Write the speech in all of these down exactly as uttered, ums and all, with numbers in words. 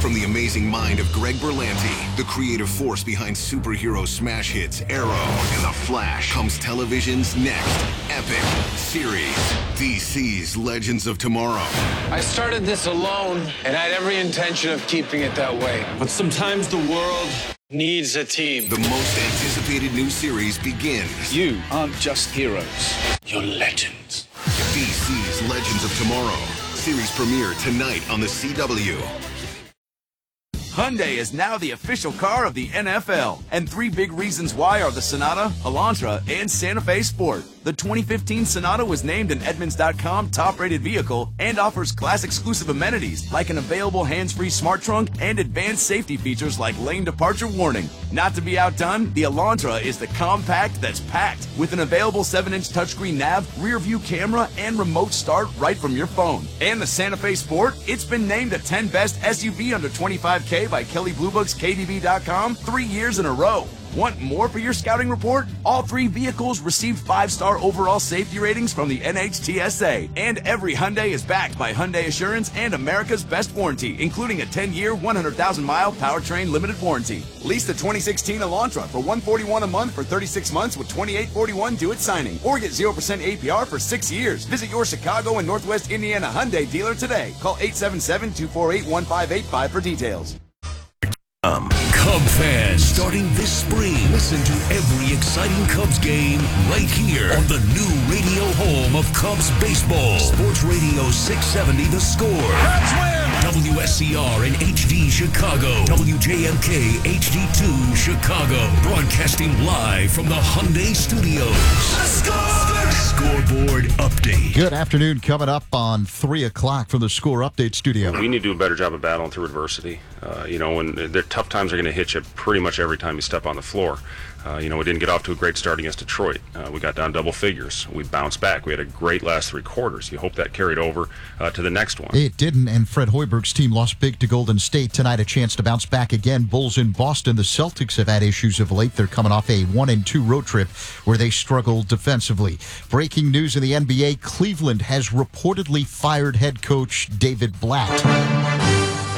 From the amazing mind of Greg Berlanti, the creative force behind superhero smash hits Arrow and The Flash, comes television's next epic series, D C's Legends of Tomorrow. I started this alone, and I had every intention of keeping it that way. But sometimes the world needs a team. The most anticipated new series begins. You aren't just heroes, you're legends. D C's Legends of Tomorrow. Series premiere tonight on the C W. Hyundai is now the official car of the N F L, and three big reasons why are the Sonata, Elantra, and Santa Fe Sport. The twenty fifteen Sonata was named an Edmunds dot com top-rated vehicle and offers class-exclusive amenities like an available hands-free smart trunk and advanced safety features like lane departure warning. Not to be outdone, the Elantra is the compact that's packed with an available seven inch touchscreen nav, rear-view camera, and remote start right from your phone. And the Santa Fe Sport, it's been named a ten best S U V under twenty-five K by Kelley Blue Book's K D B dot com three years in a row. Want more for your scouting report? All three vehicles received five-star overall safety ratings from the N H T S A. And every Hyundai is backed by Hyundai Assurance and America's Best Warranty, including a ten year, one hundred thousand mile powertrain limited warranty. Lease the twenty sixteen Elantra for one hundred forty-one dollars a month for thirty-six months with twenty-eight forty-one due at signing. Or get zero percent A P R for six years. Visit your Chicago and Northwest Indiana Hyundai dealer today. Call eight seven seven, two four eight, one five eight five for details. Um, Cub fans, starting this spring, listen to every exciting Cubs game right here on the new radio home of Cubs baseball. Sports Radio six seventy The Score. Cubs win! W S C R and H D Chicago. W J M K H D two Chicago. Broadcasting live from the Hyundai Studios. The Score! Scoreboard update. Good afternoon. Coming up on three o'clock from the Score Update studio. We need to do a better job of battling through adversity. Uh, you know, when the tough times are going to hit you pretty much every time you step on the floor. Uh, you know, we didn't get off to a great start against Detroit. Uh, we got down double figures. We bounced back. We had a great last three quarters. You hope that carried over uh, to the next one. It didn't, and Fred Hoiberg's team lost big to Golden State tonight. A chance to bounce back again. Bulls in Boston. The Celtics have had issues of late. They're coming off a one and two road trip where they struggled defensively. Breaking news in the N B A, Cleveland has reportedly fired head coach David Blatt.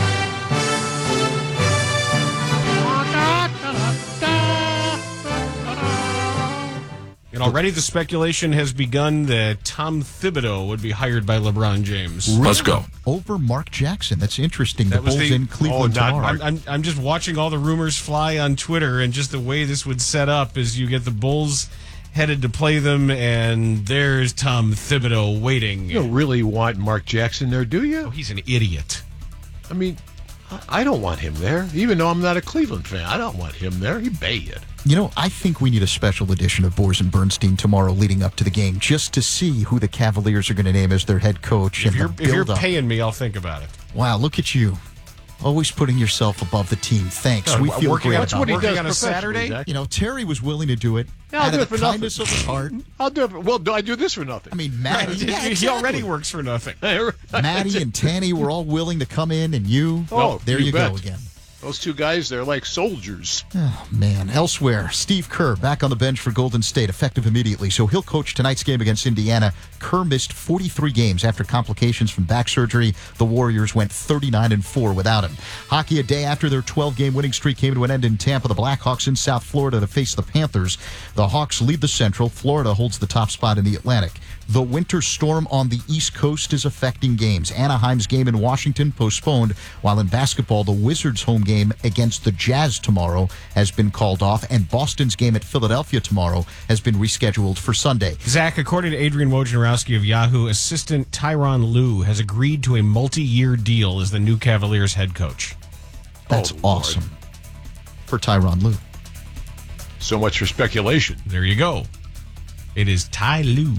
And already the speculation has begun that Tom Thibodeau would be hired by LeBron James. Really? Let's go. Over Mark Jackson. That's interesting. The that was Bulls the, in Cleveland oh, not, tomorrow. I'm, I'm, I'm just watching all the rumors fly on Twitter, and just the way this would set up is you get the Bulls headed to play them, and there's Tom Thibodeau waiting. You don't really want Mark Jackson there, do you? Oh, he's an idiot. I mean, I don't want him there, even though I'm not a Cleveland fan. I don't want him there. He bad. You know, I think we need a special edition of Boers and Bernstein tomorrow leading up to the game just to see who the Cavaliers are going to name as their head coach. If and you're, the if you're build-up. paying me, I'll think about it. Wow, look at you. Always putting yourself above the team. Thanks. No, we feel working great on, about what he it. working does on a Saturday? Zach. You know, Terry was willing to do it. Yeah, I'll out do of it the for kindness nothing. of his heart. I'll do it. For, well, do I do this for nothing? I mean, Maddie. He yeah, he exactly. already works for nothing. Maddie and Tanny were all willing to come in, and you. Oh, there you you bet. go again. Those two guys, they're like soldiers. Oh, man. Elsewhere, Steve Kerr back on the bench for Golden State, effective immediately. So he'll coach tonight's game against Indiana. Kerr missed forty-three games after complications from back surgery. The Warriors went thirty-nine and four without him. Hockey, a day after their twelve game winning streak came to an end in Tampa. The Blackhawks in South Florida to face the Panthers. The Hawks lead the Central. Florida holds the top spot in the Atlantic. The winter storm on the East Coast is affecting games. Anaheim's game in Washington postponed, while in basketball, the Wizards' home game against the Jazz tomorrow has been called off, and Boston's game at Philadelphia tomorrow has been rescheduled for Sunday. Zach, according to Adrian Wojnarowski of Yahoo, assistant Tyronn Lue has agreed to a multi-year deal as the new Cavaliers head coach. That's Oh, awesome for Tyronn Lue. So much for speculation. There you go. It is Ty Lue.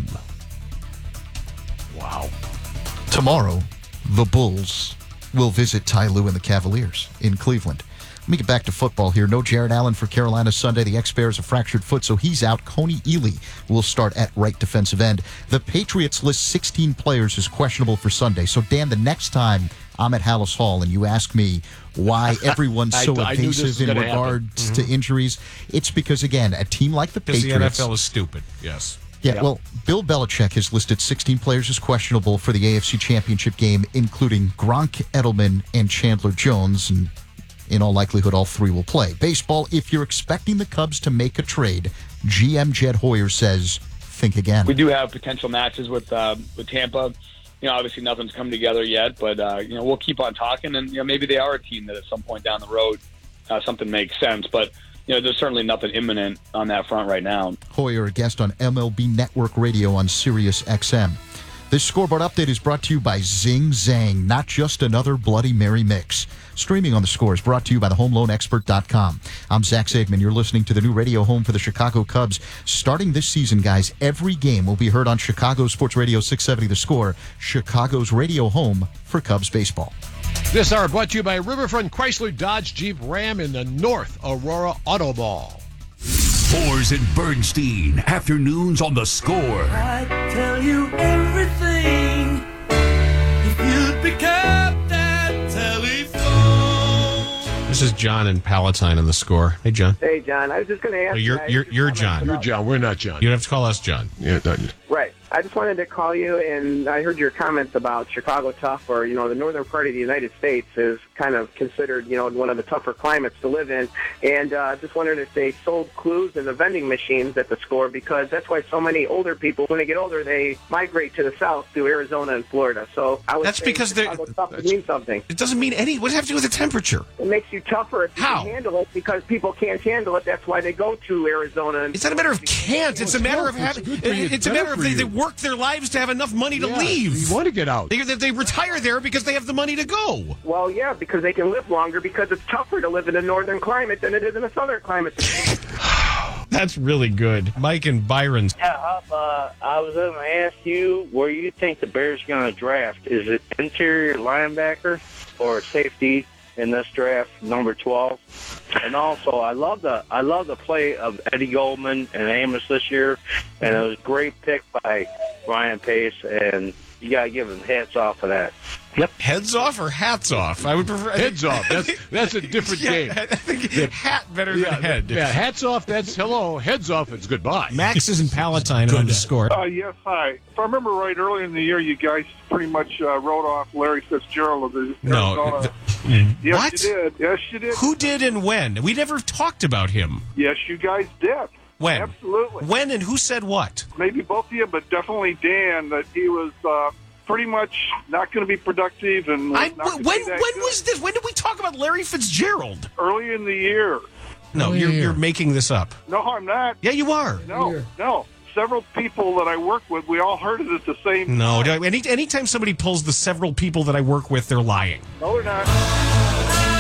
Wow. Tomorrow, the Bulls will visit Ty Lue and the Cavaliers in Cleveland. Let me get back to football here. No Jared Allen for Carolina Sunday. The ex-Bears a fractured foot, so he's out. Coney Ely will start at right defensive end. The Patriots list sixteen players as questionable for Sunday. So, Dan, the next time I'm at Hallis Hall and you ask me why everyone's so I, I knew this was evasive in gonna regards happen. to injuries, it's because, again, a team like the Because Patriots... the N F L is stupid, yes. Yeah, Yeah. well, Bill Belichick has listed sixteen players as questionable for the A F C Championship game, including Gronk, Edelman, and Chandler Jones, and in all likelihood, all three will play. Baseball, if you're expecting the Cubs to make a trade, G M Jed Hoyer says, think again. We do have potential matches with uh, with Tampa. You know, obviously nothing's come together yet, but, uh, you know, we'll keep on talking, and, you know, maybe they are a team that at some point down the road uh, something makes sense. But, you know, there's certainly nothing imminent on that front right now. Hoyer, a guest on M L B Network Radio on Sirius X M. This scoreboard update is brought to you by Zing Zang, not just another Bloody Mary mix. Streaming on the Score is brought to you by the home loan expert dot com. I'm Zach Zaidman. You're listening to the new radio home for the Chicago Cubs. Starting this season, guys, every game will be heard on Chicago Sports Radio six seventy The Score, Chicago's radio home for Cubs baseball. This hour brought to you by Riverfront Chrysler Dodge Jeep Ram in the North Aurora Auto Mall. Fours and Bernstein, afternoons on The Score. I'd tell you everything if you'd pick up that telephone. This is John and Palatine on The Score. Hey, John. Hey, John. I was just going to ask Oh, you're you. you're, you're John. You're John. We're not John. You don't have to call us John. Yeah, not, Right. I just wanted to call you, and I heard your comments about Chicago tough, or, you know, the northern part of the United States is kind of considered, you know, one of the tougher climates to live in. And uh, just wondered if they sold clues in the vending machines at the Score, because that's why so many older people, when they get older, they migrate to the south, to Arizona and Florida. So I would That's say because they're- Chicago tough would mean something. It doesn't mean any. What does it have to do with the temperature? It makes you tougher if you How? can handle it, because people can't handle it. That's why they go to Arizona. And It's not a matter of can't. It's a matter of having. good for you. It's a Better matter of for they, you. they work their lives to have enough money to Yeah, leave. You want to get out. They, they, they retire there because they have the money to go. Well, yeah, because they can live longer, because it's tougher to live in a northern climate than it is in a southern climate. That's really good. Mike and Byron's. Yeah, uh, I was going to ask you where you think the Bears are going to draft. Is it interior linebacker or safety in this draft, number twelve? And also, I love the I love the play of Eddie Goldman and Amos this year, and it was a great pick by Ryan Pace, and you got to give him hats off for that. Yep. Heads off or hats off? I would prefer Heads off. That's that's a different yeah, game. I think hat better Yeah, than head. yeah, hats off, that's hello. Heads off, it's goodbye. Max is in Palatine on The Score. Uh, yes, hi. If I remember right, earlier in the year, you guys pretty much uh, wrote off Larry Fitzgerald of the No. Arizona. th- Yes, what? you did. Yes, you did. Who did and when? We never talked about him. Yes, you guys did. When? Absolutely. When and who said what? Maybe both of you, but definitely Dan, that he was uh, pretty much not going to be productive. And was I, not when gonna be when that good. was this? When did we talk about Larry Fitzgerald? Early in the year. No, you're, you're making this up. No, I'm not. Yeah, you are. No, no. Several people that I work with, we all heard it at the same No, time. any anytime somebody pulls the several people that I work with, they're lying. No, they're not.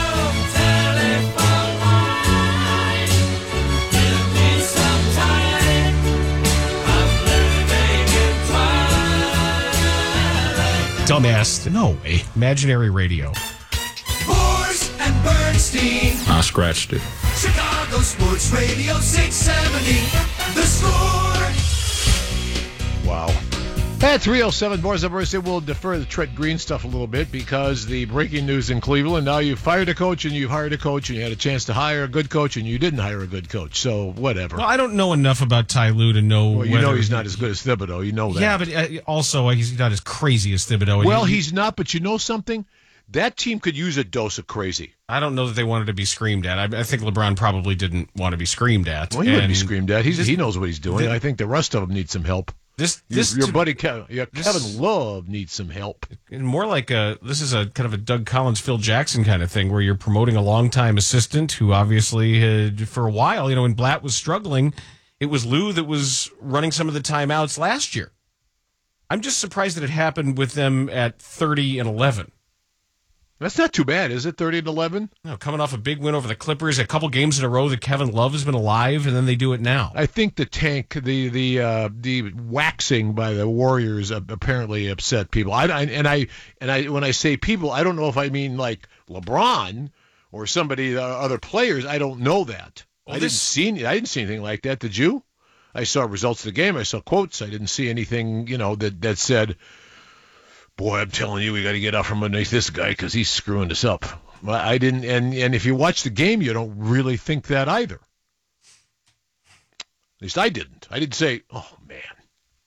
Dumbass. No way. Imaginary radio. Fours and Bernstein, I scratched it. Chicago Sports Radio six seventy, The Score. Wow. At three oh seven, Boris Bernstein will defer the Trent Green stuff a little bit because the breaking news in Cleveland, now you've fired a coach and you've hired a coach and you had a chance to hire a good coach and you didn't hire a good coach. So, whatever. Well, I don't know enough about Ty Lue to know Well, you whether know he's not as good as Thibodeau. You know that. Yeah, but uh, also uh, he's not as crazy as Thibodeau. Well, He- he's not, but you know something? That team could use a dose of crazy. I don't know that they wanted to be screamed at. I, I think LeBron probably didn't want to be screamed at. Well, he wouldn't be And screamed at. He's, this- he knows what he's doing. the- I think the rest of them need some help. This, Your, this your to- buddy Kevin, yeah, this- Kevin Love needs some help. more like a this is a kind of a Doug Collins, Phil Jackson kind of thing, where you're promoting a longtime assistant who obviously had for a while, you know, when Blatt was struggling, it was Lou that was running some of the timeouts last year. I'm just surprised that it happened with them at thirty and eleven. That's not too bad, is it? thirty and eleven? No, coming off a big win over the Clippers, a couple games in a row that Kevin Love has been alive, and then they do it now. I think the tank, the the uh, the waxing by the Warriors apparently upset people. I, I and I and I when I say people, I don't know if I mean like LeBron or somebody, uh, other players. I don't know that. Well, I this- didn't see any, I didn't see anything like that. Did you? I saw results of the game. I saw quotes. I didn't see anything, you know, that that said, "Boy, I'm telling you, we got to get out from underneath this guy because he's screwing us up." Well, I didn't, and and if you watch the game, you don't really think that either. At least I didn't. I didn't say, "Oh man,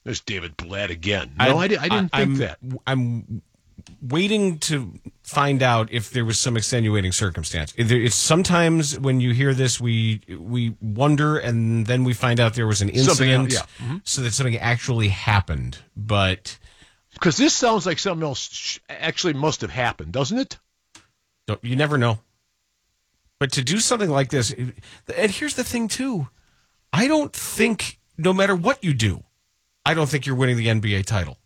There's David Blatt again. No, I, I, I didn't I, think I'm, that. I'm waiting to find out if there was some extenuating circumstance. It's sometimes when you hear this, we we wonder, and then we find out there was an incident, yeah. mm-hmm. so that something actually happened. But because this sounds like something else actually must have happened, doesn't it? You never know. But to do something like this, and here's the thing too, I don't think no matter what you do, I don't think you're winning the N B A title.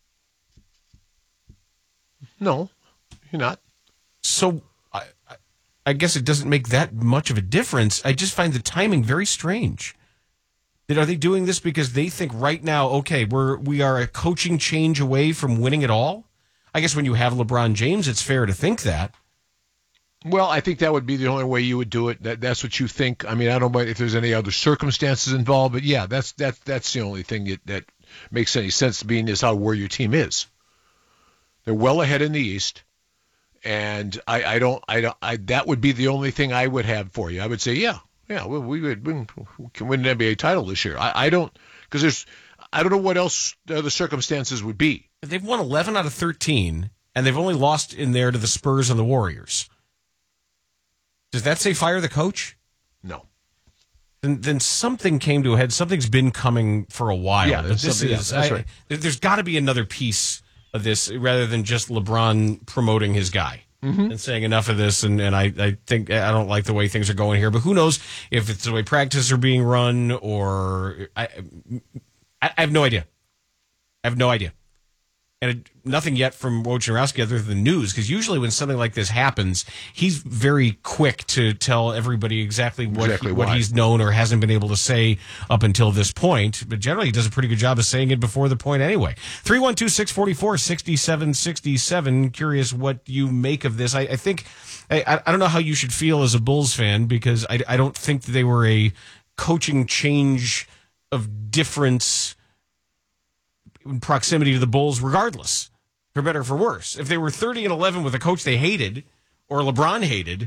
No, you're not. So I, I guess it doesn't make that much of a difference. I just find the timing very strange. That are they doing this because they think right now, okay, we're we are a coaching change away from winning it all? I guess when you have LeBron James, it's fair to think that. Well, I think that would be the only way you would do it. That that's what you think. I mean, I don't know if there's any other circumstances involved, but yeah, that's that's that's the only thing that, that makes any sense. Being is how where your team is. They're well ahead in the East, and I, I don't, I don't, I that would be the only thing I would have for you. I would say, yeah, yeah, we, we would we can win an N B A title this year. I, I don't, because there's, I don't know what else the other circumstances would be. They've won eleven out of thirteen, and they've only lost in there to the Spurs and the Warriors. Does that say fire the coach? No. Then, then something came to a head. Something's been coming for a while. Yeah, but this is. Yeah, that's I, right. There's got to be another piece of this rather than just LeBron promoting his guy mm-hmm. and saying enough of this. And, and I, I think I don't like the way things are going here. But who knows if it's the way practices are being run or I, I, I have no idea. I have no idea. And it, nothing yet from Wojnarowski other than news, because usually when something like this happens, he's very quick to tell everybody exactly what exactly he, what he's known or hasn't been able to say up until this point. But generally, he does a pretty good job of saying it before the point anyway. three one two, six four four, six seven six seven. Curious what you make of this. I, I think, I, I don't know how you should feel as a Bulls fan, because I, I don't think that they were a coaching change of difference in proximity to the Bulls, regardless, for better or for worse. If they were thirty and eleven with a coach they hated or LeBron hated,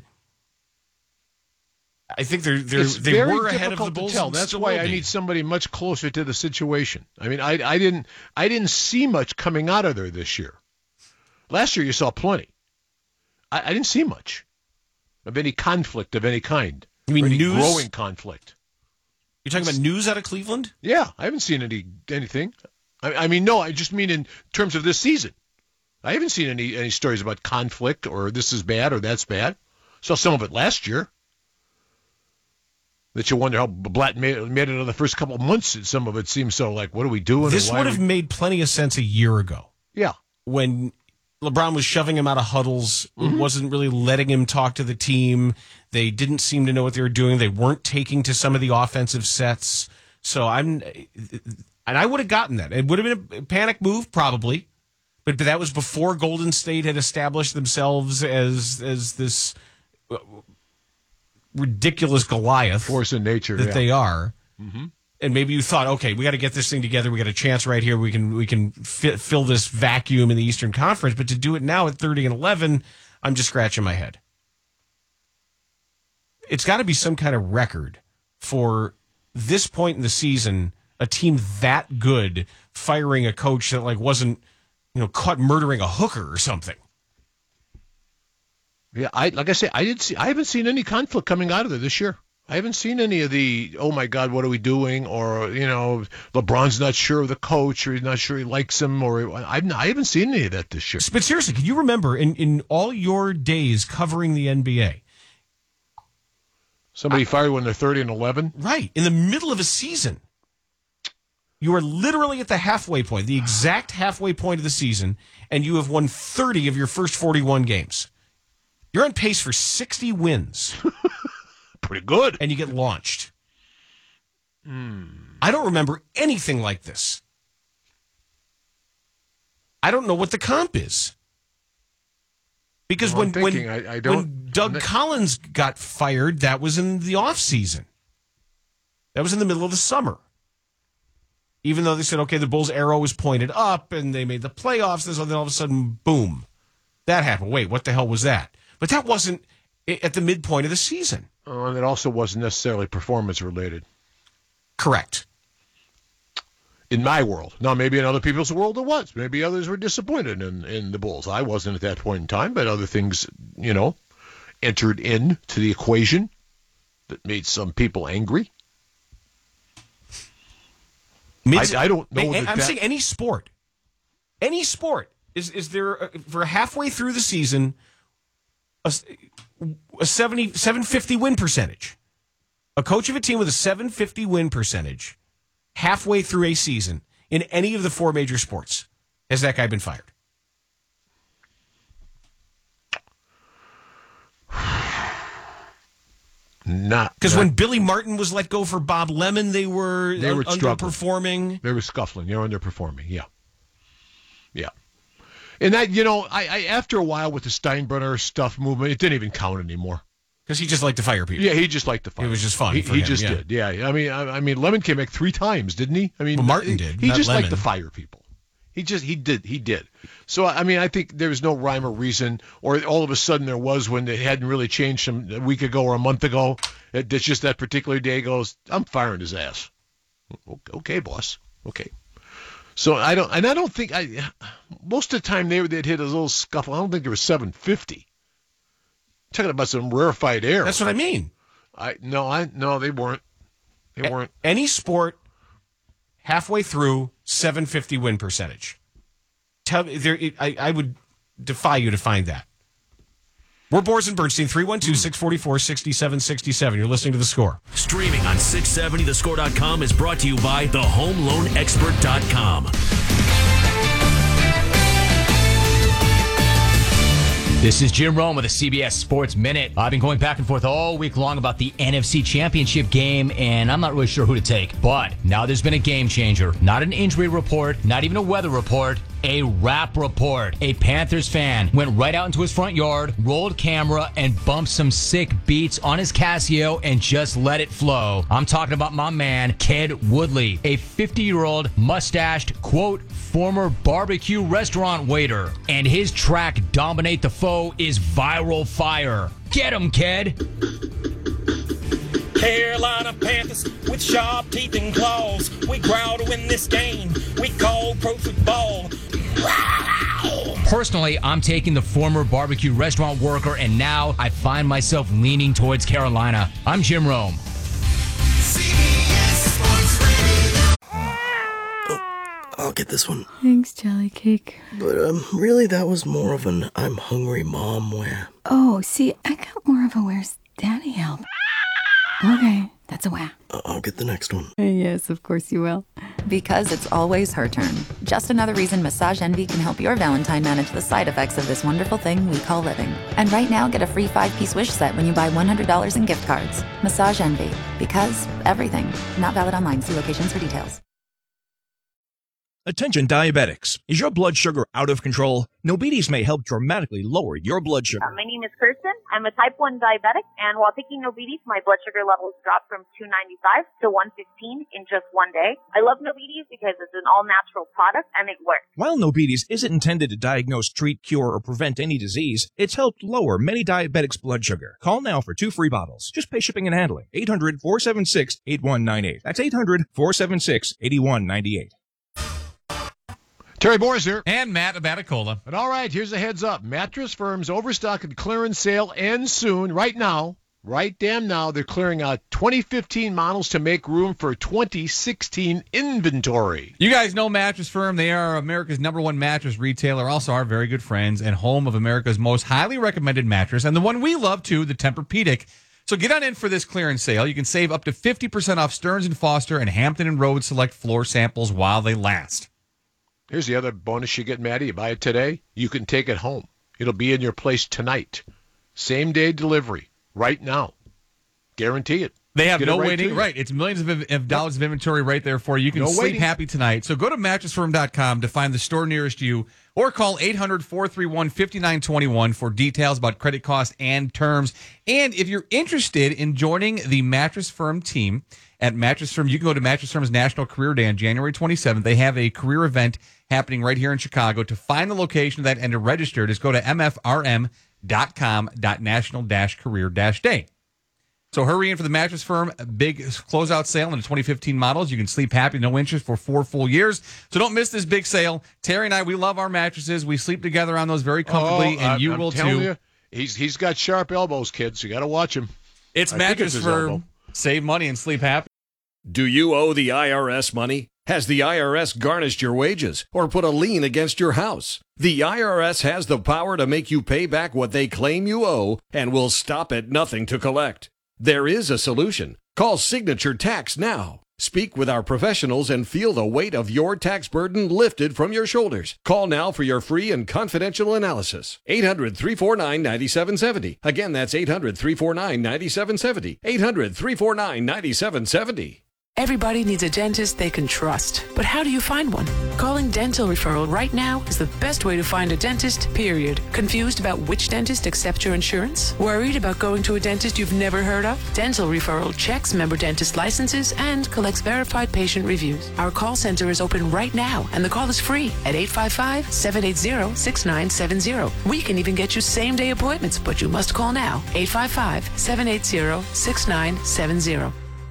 I think they're, they're it's they very were ahead of the Bulls. To tell. That's why I need somebody much closer to the situation. I mean, I I didn't I didn't see much coming out of there this year. Last year you saw plenty. I, I didn't see much of any conflict of any kind. You mean any news? Growing conflict. You're talking about news out of Cleveland? Yeah, I haven't seen any anything. I mean, no, I just mean in terms of this season. I haven't seen any, any stories about conflict or this is bad or that's bad. Saw some of it last year. That you wonder how Blatt made, made it in the first couple of months. Some of it seems so like, what are we doing? This would have we... made plenty of sense a year ago. Yeah. When LeBron was shoving him out of huddles, mm-hmm. wasn't really letting him talk to the team. They didn't seem to know what they were doing. They weren't taking to some of the offensive sets. So I'm... And I would have gotten that. It would have been a panic move, probably. But, but that was before Golden State had established themselves as as this ridiculous Goliath. Force in nature. That yeah. they are. Mm-hmm. And maybe you thought, okay, we got to get this thing together. We got a chance right here. We can we can fi- fill this vacuum in the Eastern Conference. But to do it now at thirty and eleven, I'm just scratching my head. It's got to be some kind of record for this point in the season, a team that good firing a coach that like wasn't, you know, caught murdering a hooker or something. Yeah, I like I say, I did see. I haven't seen any conflict coming out of there this year. I haven't seen any of the, oh my God, what are we doing? Or, you know, LeBron's not sure of the coach, or he's not sure he likes him, or I've I haven't seen any of that this year. But seriously, can you remember in, in all your days covering the N B A? Somebody I, fired when they're thirty and eleven? Right, in the middle of a season. You are literally at the halfway point, the exact halfway point of the season, and you have won thirty of your first forty-one games. You're on pace for sixty wins. Pretty good. And you get launched. Mm. I don't remember anything like this. I don't know what the comp is. Because well, when, thinking, when, I, I don't, when Doug not... Collins got fired, that was in the offseason. That was in the middle of the summer. Even though they said, okay, the Bulls' arrow was pointed up and they made the playoffs, then all of a sudden, boom, that happened. Wait, what the hell was that? But that wasn't at the midpoint of the season. Oh, and it also wasn't necessarily performance related. Correct. in my world. Now, maybe in other people's world it was. Maybe others were disappointed in, in the Bulls. I wasn't at that point in time, but other things, you know, entered into the equation that made some people angry. Mid- I, I don't know. I, that I'm that, saying any sport. Any sport. Is is there, a, for halfway through the season, a, a seventy, seven fifty win percentage? A coach of a team with a seven fifty win percentage halfway through a season in any of the four major sports, has that guy been fired? Not because not, when Billy Martin was let go for Bob Lemon, they were they were underperforming. They were scuffling. They were underperforming. Yeah, yeah. And that, you know, I, I after a while with the Steinbrenner stuff movement, it didn't even count anymore. Because he just liked to fire people. Yeah, he just liked to fire. It was just fun. He, for he him, just yeah. did. Yeah, I mean, I, I mean, Lemon came back three times, didn't he? I mean, well, Martin he, did. He just Lemon. liked to fire people. He just he did he did. So I mean, I think there was no rhyme or reason, or all of a sudden there was when it hadn't really changed some a week ago or a month ago. It, it's just that particular day goes, I'm firing his ass. Okay, boss. Okay. So I don't, and I don't think I. Most of the time they they'd hit a little scuffle. I don't think there was seven fifty. Talking about some rarefied air. That's what I mean. I no, I no, they weren't. They weren't. A- any sport halfway through seven fifty win percentage. Tell there, I, I would defy you to find that. We're Boers and Bernstein, three one two, six four four, six seven six seven. You're listening to The Score. Streaming on six seventy the score dot com is brought to you by the home loan expert dot com. This is Jim Rome with the C B S Sports Minute. I've been going back and forth all week long about the N F C Championship game, and I'm not really sure who to take. But now there's been a game changer. Not an injury report, not even a weather report, a rap report. A Panthers fan went right out into his front yard, rolled camera, and bumped some sick beats on his Casio and just let it flow. I'm talking about my man, Ked Woodley, a fifty-year-old mustached, quote, former barbecue restaurant waiter. And his track, Dominate the Foe, is viral fire. Get him, Ked! Carolina Panthers with sharp teeth and claws. We growl to win this game. We call pro football. Personally, I'm taking the former barbecue restaurant worker, and now I find myself leaning towards Carolina. I'm Jim Rome. I'll get this one. Thanks, Jelly Cake. But um, really, that was more of an I'm hungry mom where. Oh, see, I got more of a where's Daddy help. Okay, that's a wham. I'll get the next one. Yes, of course you will. Because it's always her turn. Just another reason Massage Envy can help your Valentine manage the side effects of this wonderful thing we call living. And right now, get a free five-piece wish set when you buy one hundred dollars in gift cards. Massage Envy. Because everything. Not valid online. See locations for details. Attention diabetics. Is your blood sugar out of control? Nobides may help dramatically lower your blood sugar. Uh, my name is Kirsten. I'm a type one diabetic, and while taking Nobides, my blood sugar levels dropped from two ninety-five to one fifteen in just one day. I love Nobides because it's an all-natural product, and it works. While Nobides isn't intended to diagnose, treat, cure, or prevent any disease, it's helped lower many diabetics' blood sugar. Call now for two free bottles. Just pay shipping and handling. eight hundred, four seven six, eight one nine eight. That's eight hundred, four seven six, eight one nine eight. Terry Boers here. And Matt Abaticola. And all right, here's a heads up. Mattress Firm's overstock and clearance sale ends soon. Right now, right damn now, they're clearing out twenty fifteen models to make room for twenty sixteen inventory. You guys know Mattress Firm. They are America's number one mattress retailer, also our very good friends, and home of America's most highly recommended mattress, and the one we love too, the Tempur-Pedic. So get on in for this clearance sale. You can save up to fifty percent off Stearns and Foster and Hampton and Rhodes select floor samples while they last. Here's the other bonus you get, Maddie. You buy it today, you can take it home. It'll be in your place tonight. Same day delivery, right now. Guarantee it. They have Get no it right waiting. to you. Right. It's millions of, of dollars of inventory right there for you. You can No sleep waiting. happy tonight. So go to mattress firm dot com to find the store nearest you or call eight hundred, four three one, five nine two one for details about credit cost and terms. And if you're interested in joining the Mattress Firm team at Mattress Firm, you can go to Mattress Firm's National Career Day on January twenty-seventh. They have a career event happening right here in Chicago. To find the location of that and to register, just go to m f r m dot com national career day. So hurry in for the Mattress Firm big closeout sale on the twenty fifteen models. You can sleep happy, no interest for four full years. So don't miss this big sale. Terry and I, we love our mattresses. We sleep together on those very comfortably, oh, and I, you I'm will telling too. You, he's he's got sharp elbows, kids. You got to watch him. It's I Mattress it's Firm. Save money and sleep happy. Do you owe the I R S money? Has the I R S garnished your wages or put a lien against your house? The I R S has the power to make you pay back what they claim you owe and will stop at nothing to collect. There is a solution. Call Signature Tax now. Speak with our professionals and feel the weight of your tax burden lifted from your shoulders. Call now for your free and confidential analysis. eight hundred, three four nine, nine seven seven zero. Again, that's eight hundred, three four nine, nine seven seven zero. eight hundred, three four nine, nine seven seven zero. Everybody needs a dentist they can trust. But how do you find one? Calling Dental Referral right now is the best way to find a dentist, period. Confused about which dentist accepts your insurance? Worried about going to a dentist you've never heard of? Dental Referral checks member dentist licenses and collects verified patient reviews. Our call center is open right now, and the call is free at eight five five, seven eight zero, six nine seven zero. We can even get you same-day appointments, but you must call now. eight five five, seven eight zero, six nine seven zero.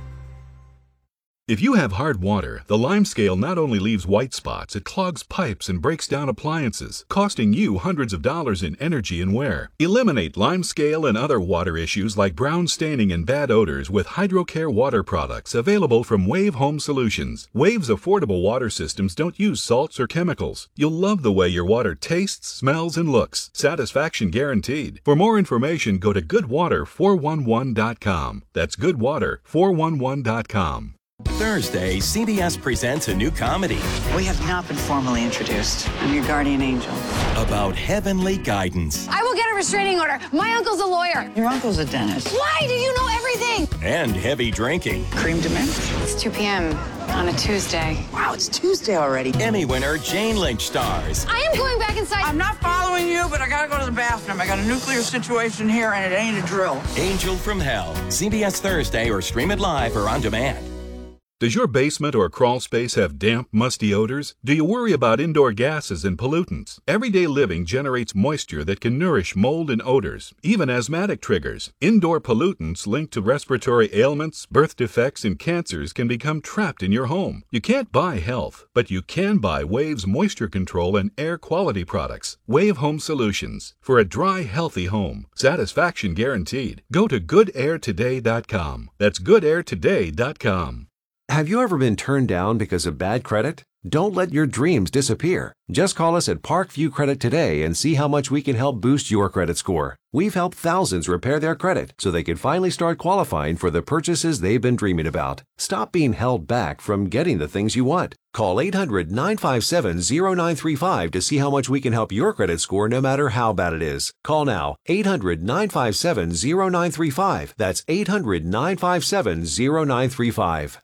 If you have hard water, the Lime Scale not only leaves white spots, it clogs pipes and breaks down appliances, costing you hundreds of dollars in energy and wear. Eliminate Lime Scale and other water issues like brown staining and bad odors with HydroCare water products available from Wave Home Solutions. Wave's affordable water systems don't use salts or chemicals. You'll love the way your water tastes, smells, and looks. Satisfaction guaranteed. For more information, go to good water four one one dot com. That's good water four one one dot com. Thursday, C B S presents a new comedy. We have not been formally introduced. I'm your guardian angel. About heavenly guidance. I will get a restraining order. My uncle's a lawyer. Your uncle's a dentist. Why do you know everything? And heavy drinking. Cream de mint? It's two p.m. on a Tuesday. Wow, it's Tuesday already. Emmy winner Jane Lynch stars. I am going back inside. I'm not following you, but I gotta go to the bathroom. I got a nuclear situation here, and it ain't a drill. Angel from Hell. C B S Thursday, or stream it live or on demand. Does your basement or crawl space have damp, musty odors? Do you worry about indoor gases and pollutants? Everyday living generates moisture that can nourish mold and odors, even asthmatic triggers. Indoor pollutants linked to respiratory ailments, birth defects, and cancers can become trapped in your home. You can't buy health, but you can buy Wave's moisture control and air quality products. Wave Home Solutions. For a dry, healthy home. Satisfaction guaranteed. Go to good air today dot com. That's good air today dot com. Have you ever been turned down because of bad credit? Don't let your dreams disappear. Just call us at Parkview Credit today and see how much we can help boost your credit score. We've helped thousands repair their credit so they can finally start qualifying for the purchases they've been dreaming about. Stop being held back from getting the things you want. Call eight hundred, nine five seven, zero nine three five to see how much we can help your credit score no matter how bad it is. Call now, eight hundred, nine five seven, zero nine three five. That's eight hundred, nine five seven, zero nine three five.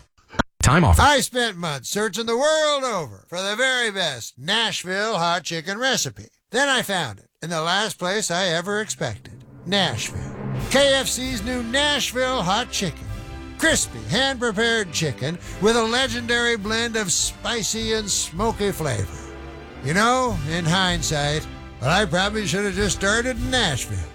Time off. I spent months searching the world over for the very best Nashville hot chicken recipe. Then I found it in the last place I ever expected, Nashville. K F C's new Nashville hot chicken. Crispy, hand-prepared chicken with a legendary blend of spicy and smoky flavor. You know, in hindsight, well, I probably should have just started in Nashville.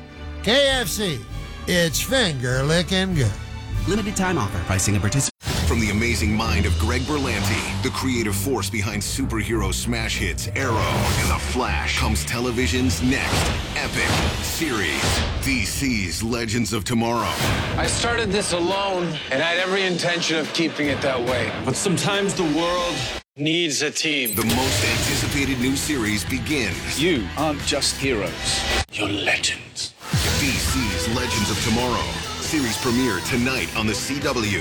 K F C, it's finger-licking good. Limited time offer. Pricing and participation. From the amazing mind of Greg Berlanti, the creative force behind superhero smash hits Arrow and The Flash, comes television's next epic series, D C's Legends of Tomorrow. I started this alone, and I had every intention of keeping it that way. But sometimes the world needs a team. The most anticipated new series begins. You aren't just heroes, you're legends. D C's Legends of Tomorrow. Series premiere tonight on the C W.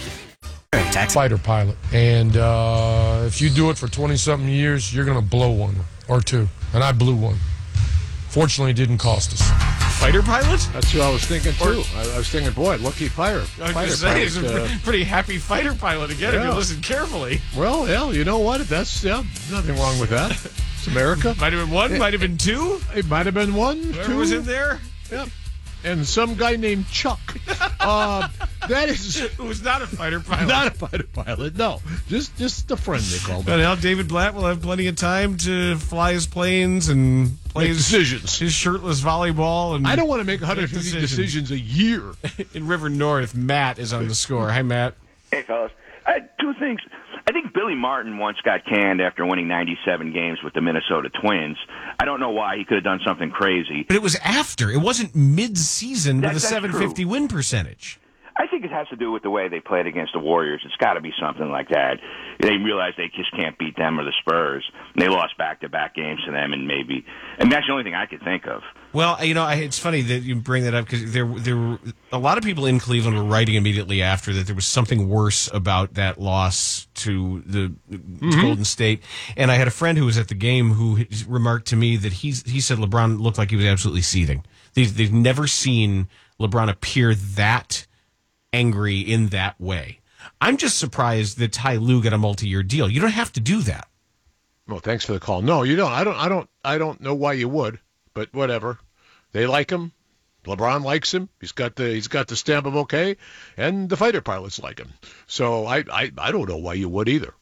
Fighter pilot. And uh, if you do it for twenty-something years, you're going to blow one or two. And I blew one. Fortunately, it didn't cost us. Fighter pilot? That's what I was thinking, too. I, I was thinking, boy, lucky fire. I was fighter say, he's a pilot, uh, pretty happy fighter pilot again, yeah. If you listen carefully. Well, hell, you know what? That's yeah, nothing wrong with that. It's America. Might have been one, it, might have been two. It might have been one, Whoever two. was in there. Yep. And some guy named Chuck. uh, That is who was not a fighter pilot. Not a fighter pilot. No, just just a friend they called But him. now David Blatt will have plenty of time to fly his planes and play Make his, decisions. his shirtless volleyball. And I don't want to make one hundred fifty make decisions. decisions a year. In River North, Matt is on the score. Hi, Matt. Hey, fellas. I had two things. I think Billy Martin once got canned after winning ninety-seven games with the Minnesota Twins. I don't know why. He could have done something crazy. But it was after. It wasn't mid-season with That- a that's seven fifty true. win percentage. I think it has to do with the way they played against the Warriors. It's got to be something like that. They realized they just can't beat them or the Spurs. They lost back-to-back games to them, and maybe, and that's the only thing I could think of. Well, you know, I, it's funny that you bring that up because there, there were a lot of people in Cleveland were writing immediately after that there was something worse about that loss to the Mm-hmm. to Golden State. And I had a friend who was at the game who remarked to me that he's, he said LeBron looked like he was absolutely seething. They, they've never seen LeBron appear that angry in that way. I'm just surprised that Ty Lue got a multi-year deal. You don't have to do that. Well, thanks for the call. No, you don't. I don't. I don't. I don't know why you would, but whatever. They like him. LeBron likes him. He's got the he's got the stamp of okay, and the fighter pilots like him. So I I, I don't know why you would either.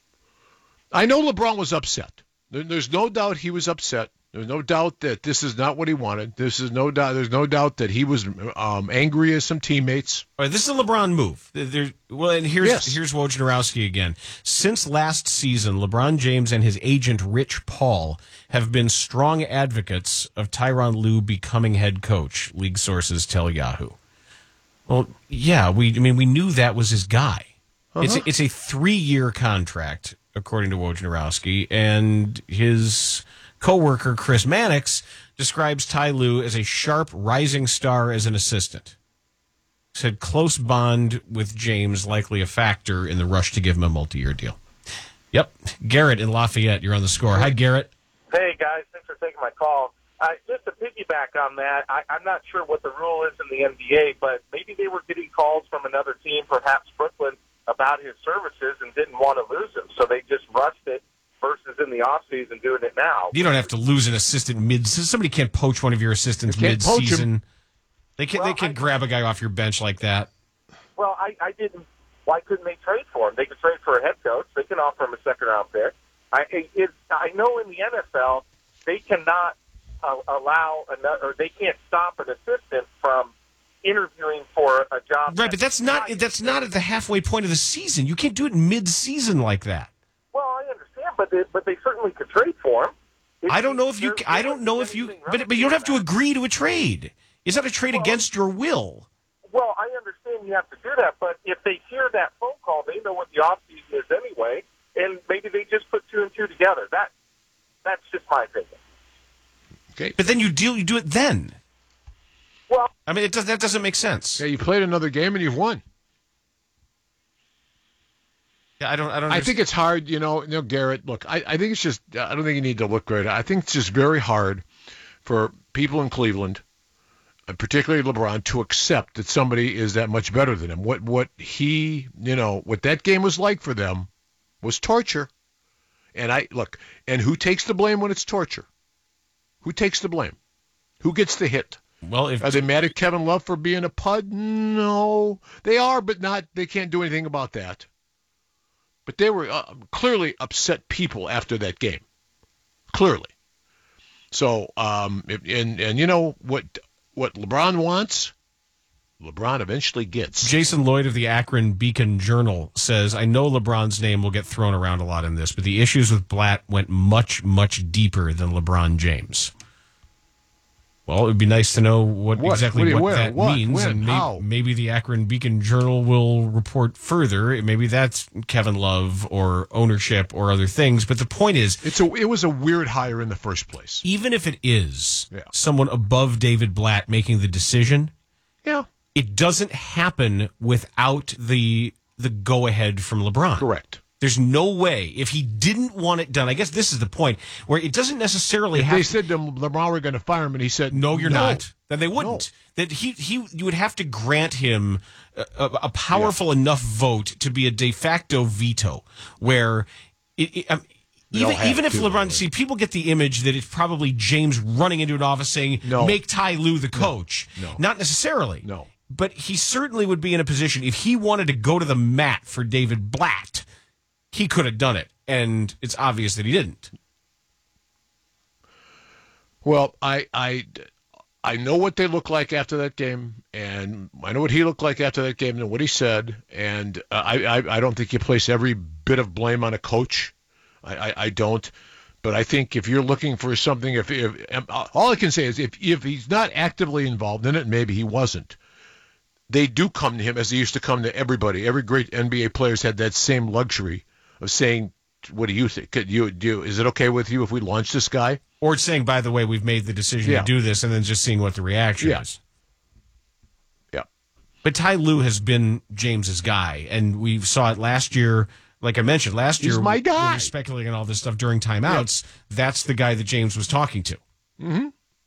I know LeBron was upset. There, there's no doubt he was upset. There's no doubt that this is not what he wanted. This is no doubt. There's no doubt that he was um, angry at some teammates. All right, this is a LeBron move. There, well, and here's Yes. here's Wojnarowski again. Since last season, LeBron James and his agent Rich Paul have been strong advocates of Tyronn Lue becoming head coach. League sources tell Yahoo. Well, yeah, we. I mean, we knew that was his guy. Uh-huh. It's a, it's a three year contract, according to Wojnarowski, and his co-worker Chris Mannix describes Ty Lue as a sharp rising star as an assistant. Said close bond with James likely a factor in the rush to give him a multi-year deal. Yep. Garrett in Lafayette, you're on the score. Hi, Garrett. Hey, guys. Thanks for taking my call. Uh, just to piggyback on that, I, I'm not sure what the rule is in the N B A, but maybe they were getting calls from another team, perhaps Brooklyn, about his services and didn't want to lose him, so they just rushed it versus in the offseason doing it now. You don't have to lose an assistant mid. Somebody can't poach one of your assistants They can't poach mid-season. him. They can. Well, they can I- grab a guy off your bench like that. Well, I, I didn't. Why couldn't they trade for him? They could trade for a head coach. They can offer him a second-round pick. I, it, I know in the N F L they cannot uh, allow another, or they can't stop an assistant from interviewing for a job. Right, but that's not. That's not at the halfway point of the season. You can't do it mid-season like that. Well, I understand, but they, but they certainly could trade for him. If I don't know if you. there's- I don't know if you. But but you don't have to agree to a trade. It's not a trade against your will. Well, I understand you have to do that, but if they hear that phone call, they know what the offseason is anyway, and maybe they just put two and two together. That that's just my opinion. Okay. But then you deal. You do it then. Well, I mean, it does. That doesn't make sense. Yeah, you played another game and you've won. Yeah, I don't. I don't. I think it's hard, you know. You know, Garrett. Look, I, I think it's just. I don't think you need to look great. I think it's just very hard for people in Cleveland, and particularly LeBron, to accept that somebody is that much better than him. What what he, you know, what that game was like for them was torture. And I look, and who takes the blame when it's torture? Who takes the blame? Who gets the hit? Well, if Are they mad at Kevin Love for being a pud? No, they are, but not. They can't do anything about that. But they were uh, clearly upset people after that game. Clearly. So, um, if, and and you know what what LeBron wants, LeBron eventually gets. Jason Lloyd of the Akron Beacon Journal says, I know LeBron's name will get thrown around a lot in this, but the issues with Blatt went much, much deeper than LeBron James. Well, it would be nice to know what, What? exactly What do you- what where? that What? means, When? and may, How? maybe the Akron Beacon Journal will report further. Maybe that's Kevin Love or ownership or other things. But the point is, It's a it was a weird hire in the first place. even if it is Yeah. someone above David Blatt making the decision, Yeah. it doesn't happen without the the go ahead from LeBron. Correct. There's no way if he didn't want it done. I guess this is the point where it doesn't necessarily If have they to, said to him, LeBron, we're going to fire him, and he said, no, you're no. not. Then they wouldn't. That he he you would have to grant him a, a, a powerful enough vote to be a de facto veto, where it, it, um, They all Even, have even if to, LeBron, right? see, people get the image that it's probably James running into an office saying, No. make Ty Lue the coach. No. Not necessarily. No. But he certainly would be in a position, if he wanted to go to the mat for David Blatt, he could have done it. And it's obvious that he didn't. Well, I, I, I know what they look like after that game, and I know what he looked like after that game and what he said, and uh, I, I, I don't think you place every bit of blame on a coach. I, I, I don't. But I think if you're looking for something, if, if all I can say is if, if he's not actively involved in it, maybe he wasn't, they do come to him as they used to come to everybody. Every great N B A players had that same luxury of saying, what do you think? Could you do? Is it okay with you if we launch this guy? Or saying, by the way, we've made the decision Yeah. to do this, and then just seeing what the reaction Yeah. is. Yeah. But Ty Lue has been James's guy, and we saw it last year. Like I mentioned, last He's year, my when guy. we were speculating on all this stuff during timeouts. That's the guy that James was talking to. Mm-hmm.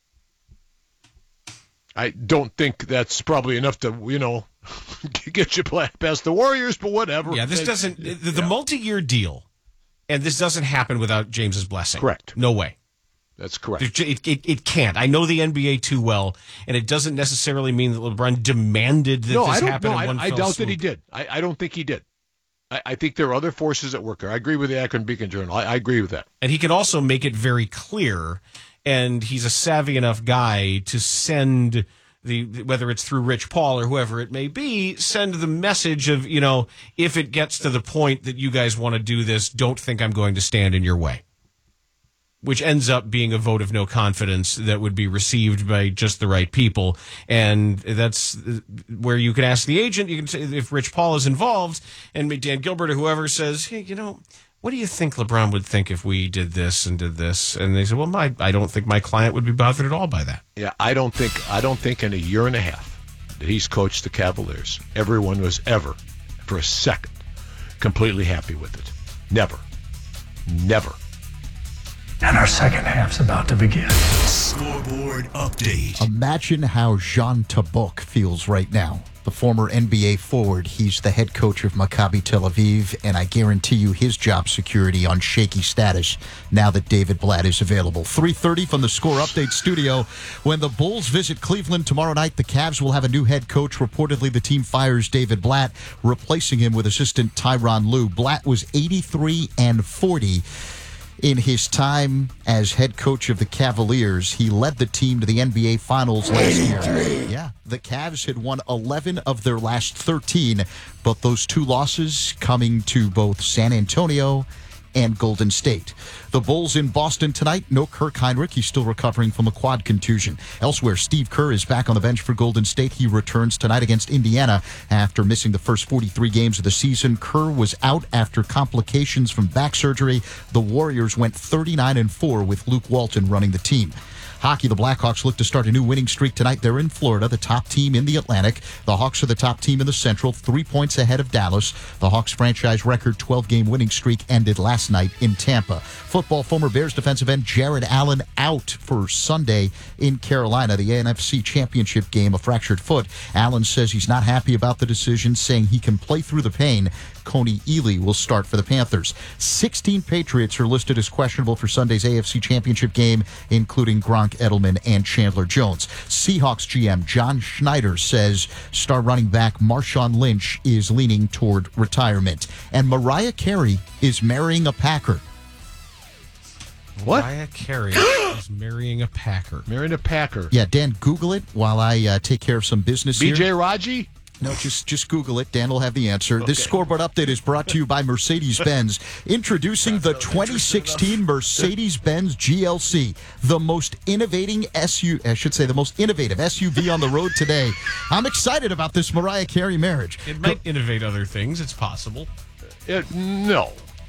I don't think that's probably enough to, you know, get you past the Warriors, but whatever. Yeah, this It- doesn't, it- the, the yeah. multi-year deal, and this doesn't happen without James's blessing. Correct. No way. That's correct. It, it, it, it can't. I know the N B A too well, and it doesn't necessarily mean that LeBron demanded that no, this I don't. happen No, in I, one I fell doubt swoop. that he did. I, I don't think he did. I, I think there are other forces at work there. I agree with the Akron Beacon Journal. I, I agree with that. And he can also make it very clear, and he's a savvy enough guy to send the, whether it's through Rich Paul or whoever it may be, send the message of, you know, if it gets to the point that you guys want to do this, don't think I'm going to stand in your way. Which ends up being a vote of no confidence that would be received by just the right people. And that's where you can ask the agent, you can say if Rich Paul is involved, and Dan Gilbert or whoever says, hey, you know, what do you think LeBron would think if we did this and did this? And they say, well, my, I don't think my client would be bothered at all by that. Yeah, I don't think. I don't think in a year and a half that he's coached the Cavaliers, everyone was ever, for a second, completely happy with it. Never, never. And our second half's about to begin. Scoreboard update. Imagine how Jean Tabuk feels right now. The former N B A forward, he's the head coach of Maccabi Tel Aviv, and I guarantee you his job security on shaky status now that David Blatt is available. three thirty from the Score Update studio. When the Bulls visit Cleveland tomorrow night, the Cavs will have a new head coach. Reportedly, the team fires David Blatt, replacing him with assistant Tyronn Lue. Blatt was eighty-three and forty. In his time as head coach of the Cavaliers, he led the team to the N B A Finals last year. Yeah, the Cavs had won eleven of their last thirteen, but those two losses coming to both San Antonio and Golden State. The Bulls in Boston tonight. No Kirk Heinrich. He's still recovering from a quad contusion. Elsewhere, Steve Kerr is back on the bench for Golden State. He returns tonight against Indiana after missing the first forty-three games of the season. Kerr was out after complications from back surgery. The Warriors went thirty-nine and four with Luke Walton running the team. Hockey, the Blackhawks look to start a new winning streak tonight. They're in Florida, the top team in the Atlantic. The Hawks are the top team in the Central, three points ahead of Dallas. The Hawks' franchise record twelve-game winning streak ended last night in Tampa. Football, former Bears defensive end Jared Allen out for Sunday in Carolina, the N F C Championship game, a fractured foot. Allen says he's not happy about the decision, saying he can play through the pain. Coney Ely will start for the Panthers. sixteen Patriots are listed as questionable for Sunday's A F C Championship game, including Gronk, Edelman, and Chandler Jones. Seahawks G M John Schneider says star running back Marshawn Lynch is leaning toward retirement. And Mariah Carey is marrying a Packer. What? Mariah Carey is marrying a Packer. Marrying a Packer. Yeah, Dan, Google it while I uh, take care of some business B J here. Raji? No, just just Google it. Dan will have the answer. Okay. This scoreboard update is brought to you by Mercedes-Benz. Introducing the twenty sixteen Mercedes-Benz G L C, the most innovating S U V, I should say the most innovative S U V on the road today. I'm excited about this Mariah Carey marriage. It might innovate other things. It's possible. It, no.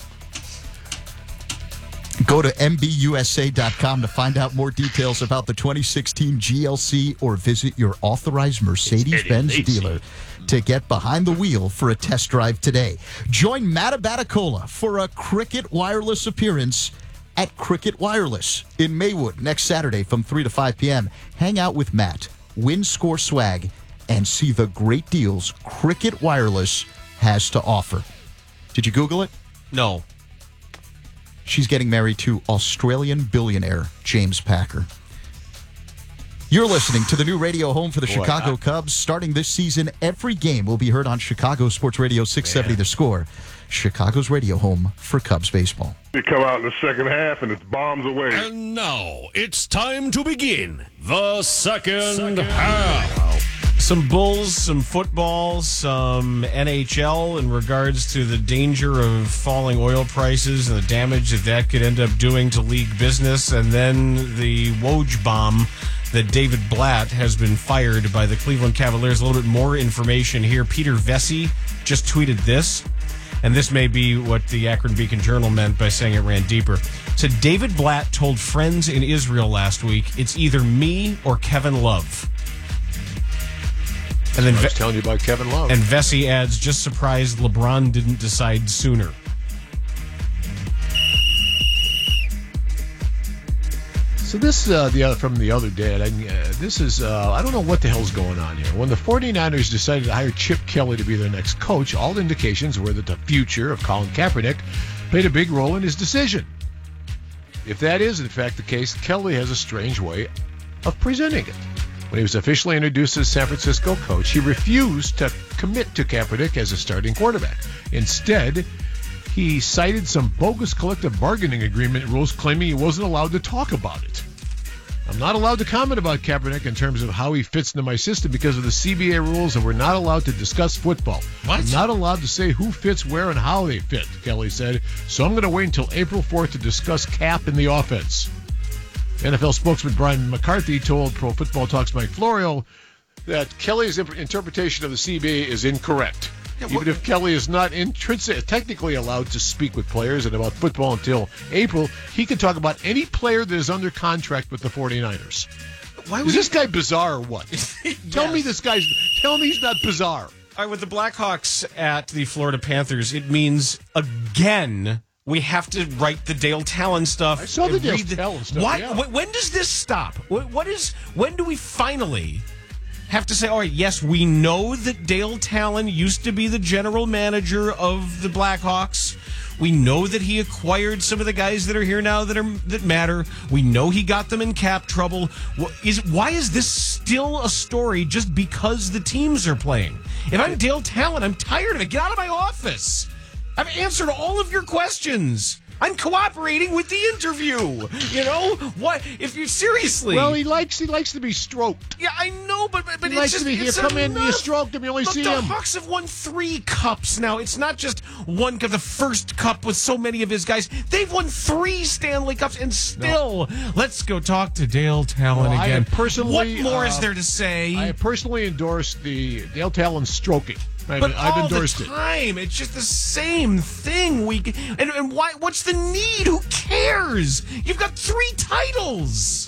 Go to M B U S A dot com to find out more details about the twenty sixteen G L C or visit your authorized Mercedes-Benz dealer to get behind the wheel for a test drive today. Join Matt Abaticola for a Cricket Wireless appearance at Cricket Wireless in Maywood next Saturday from three to five p.m. Hang out with Matt, win score swag, and see the great deals Cricket Wireless has to offer. Did you Google it? No. She's getting married to Australian billionaire James Packer. You're listening to the new radio home for the Boy, Chicago I... Cubs. Starting this season, every game will be heard on Chicago Sports Radio six seventy Man. The Score. Chicago's radio home for Cubs baseball. They come out in the second half and it's bombs away. And now it's time to begin the second, second half. Some Bulls, some football, some N H L in regards to the danger of falling oil prices and the damage that that could end up doing to league business. And then the Woj bomb that David Blatt has been fired by the Cleveland Cavaliers. A little bit more information here. Peter Vesey just tweeted this. And this may be what the Akron Beacon Journal meant by saying it ran deeper. So David Blatt told friends in Israel last week, it's either me or Kevin Love. And then I was Ve- telling you about Kevin Love. And Vesey adds, just surprised LeBron didn't decide sooner. So this uh, the other, from the other day, I, uh, this is, uh, I don't know what the hell's going on here. When the 49ers decided to hire Chip Kelly to be their next coach, all indications were that the future of Colin Kaepernick played a big role in his decision. If that is, in fact, the case, Kelly has a strange way of presenting it. When he was officially introduced as San Francisco coach, he refused to commit to Kaepernick as a starting quarterback. Instead, he cited some bogus collective bargaining agreement rules claiming he wasn't allowed to talk about it. I'm not allowed to comment about Kaepernick in terms of how he fits into my system because of the C B A rules, and we're not allowed to discuss football. What? I'm not allowed to say who fits where and how they fit, Kelly said. So I'm going to wait until April fourth to discuss Cap in the offense. N F L spokesman Brian McCarthy told Pro Football Talk's Mike Florio that Kelly's imp- interpretation of the C B A is incorrect. Yeah, Even if Kelly is not intrinsic, technically allowed to speak with players and about football until April, he can talk about any player that is under contract with the 49ers. Why is this guy bizarre or what? yes. Tell me this guy's. Tell me he's not bizarre. All right, with the Blackhawks at the Florida Panthers, it means again we have to write the Dale Talon stuff. I saw the Dale the, Talon stuff. What? Yeah. When does this stop? What, what is? When do we finally have to say, all right, yes, we know that Dale Talon used to be the general manager of the Blackhawks. We know that he acquired some of the guys that are here now that are that matter. We know he got them in cap trouble. Is why is this still a story just because the teams are playing? If I'm Dale Talon, I'm tired of it. Get out of my office. I've answered all of your questions. I'm cooperating with the interview. You know what? If you seriously, well, he likes he likes to be stroked. Yeah, I know, but but, but he it's likes just to be. You come enough. in, you stroke him, you only Look, see the him. The Hawks have won three cups now. It's not just one cup. The first cup with so many of his guys. They've won three Stanley Cups, and still, no. Let's go talk to Dale Talon well, again. I personally, what more uh, is there to say? I personally endorsed the Dale Talon stroking. I, but I've all endorsed the time, it. it's just the same thing. We and, and why? What's the need? Who cares? You've got three titles.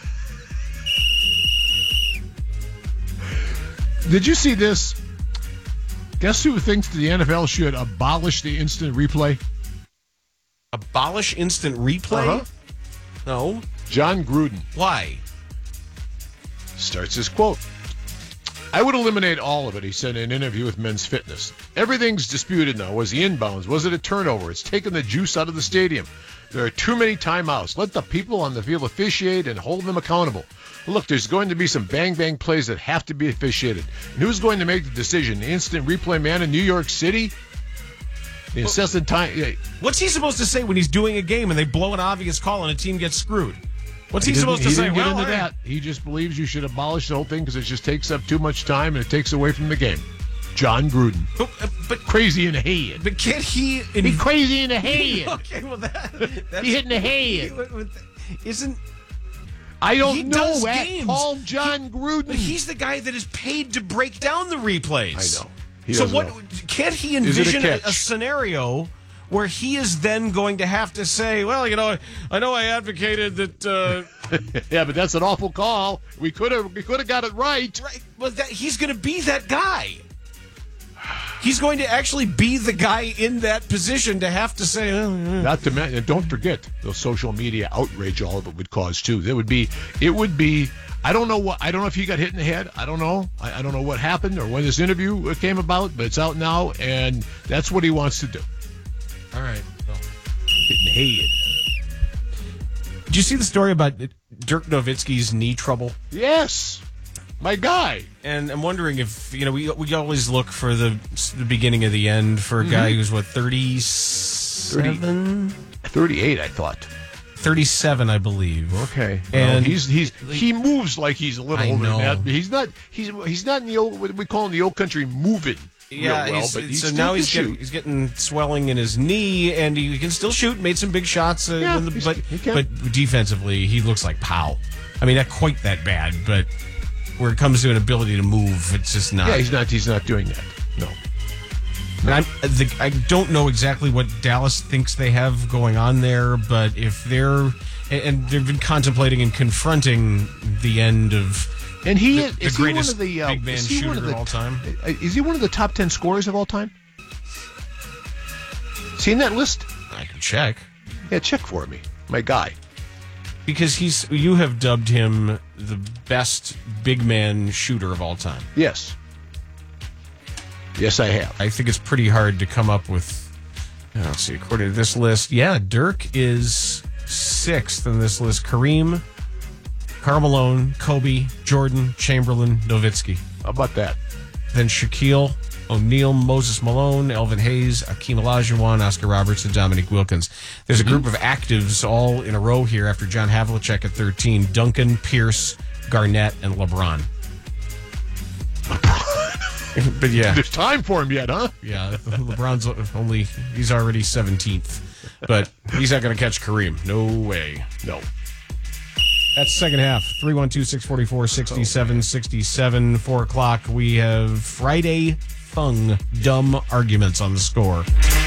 Did you see this? Guess who thinks the N F L should abolish the instant replay? Abolish instant replay? Uh-huh. No. John Gruden. Why? Starts his quote. I would eliminate all of it, he said in an interview with Men's Fitness. Everything's disputed now. Was he inbounds? Was it a turnover? It's taken the juice out of the stadium. There are too many timeouts. Let the people on the field officiate and hold them accountable. Look, there's going to be some bang-bang plays that have to be officiated. And who's going to make the decision? The instant replay man in New York City? The incessant time... Yeah. What's he supposed to say when he's doing a game and they blow an obvious call and a team gets screwed? What's he, he supposed to he say? Didn't get well, into I... that. He just believes you should abolish the whole thing because it just takes up too much time and it takes away from the game. John Gruden. But, but crazy in the head. But can't he... In... He's crazy in the head. Okay, well, that... That's... He hit in the head. Isn't... I don't he know at games. Call John Gruden. But he's the guy that is paid to break down the replays. I know. He so what... know. Can't he envision a, a scenario... where he is then going to have to say, well, you know, I know I advocated that. Uh, yeah, but that's an awful call. We could have, we could have got it right. Right. Well, that, he's going to be that guy. He's going to actually be the guy in that position to have to say. Oh, yeah. Not to mention, and don't forget the social media outrage all of it would cause too. There would be, it would be. I don't know what. I don't know if he got hit in the head. I don't know. I, I don't know what happened or when this interview came about, but it's out now, and that's what he wants to do. All right. Well. Hitting the head. Did you see the story about Dirk Nowitzki's knee trouble? Yes. My guy. And I'm wondering if, you know, we we always look for the the beginning of the end for a guy mm-hmm. who's, what, thirty-seven? thirty-eight, I thought. thirty-seven, I believe. Okay. And well, he's he's he moves like he's a little I older know. than that. He's not he's he's not in the old what we call in the old country moving. Yeah, real well, he's, but he so still now can he's shoot. getting, he's getting swelling in his knee, and he can still shoot. Made some big shots, uh, Yeah, in the, he's- but he can. but defensively, he looks like Powell. I mean, not quite that bad, but where it comes to an ability to move, it's just not. Yeah, he's not he's not doing that. No. And I'm, the, I don't know exactly what Dallas thinks they have going on there, but if they're and, and they've been contemplating and confronting the end of. And he the, is, the is he one greatest of the uh, big man is he shooter one of, the, of all time. Is he one of the top ten scorers of all time? Seen that list? I can check. Yeah, check for me. My guy. Because he's you have dubbed him the best big man shooter of all time. Yes. Yes, I have. I think it's pretty hard to come up with. Let's see. According to this list, yeah, Dirk is sixth in this list. Kareem, Karl Malone, Kobe, Jordan, Chamberlain, Nowitzki. How about that? Then Shaquille O'Neal, Moses Malone, Elvin Hayes, Akeem Olajuwon, Oscar Robertson, Dominique Wilkins. There's a group of actives all in a row here after John Havlicek at thirteen. Duncan, Pierce, Garnett, and LeBron. But yeah. There's time for him yet, huh? Yeah, LeBron's only, he's already seventeenth. But he's not going to catch Kareem. No way. No. That's second half. three one two, six four four, six seven six seven. four o'clock. We have Friday Fung Dumb Arguments on the score.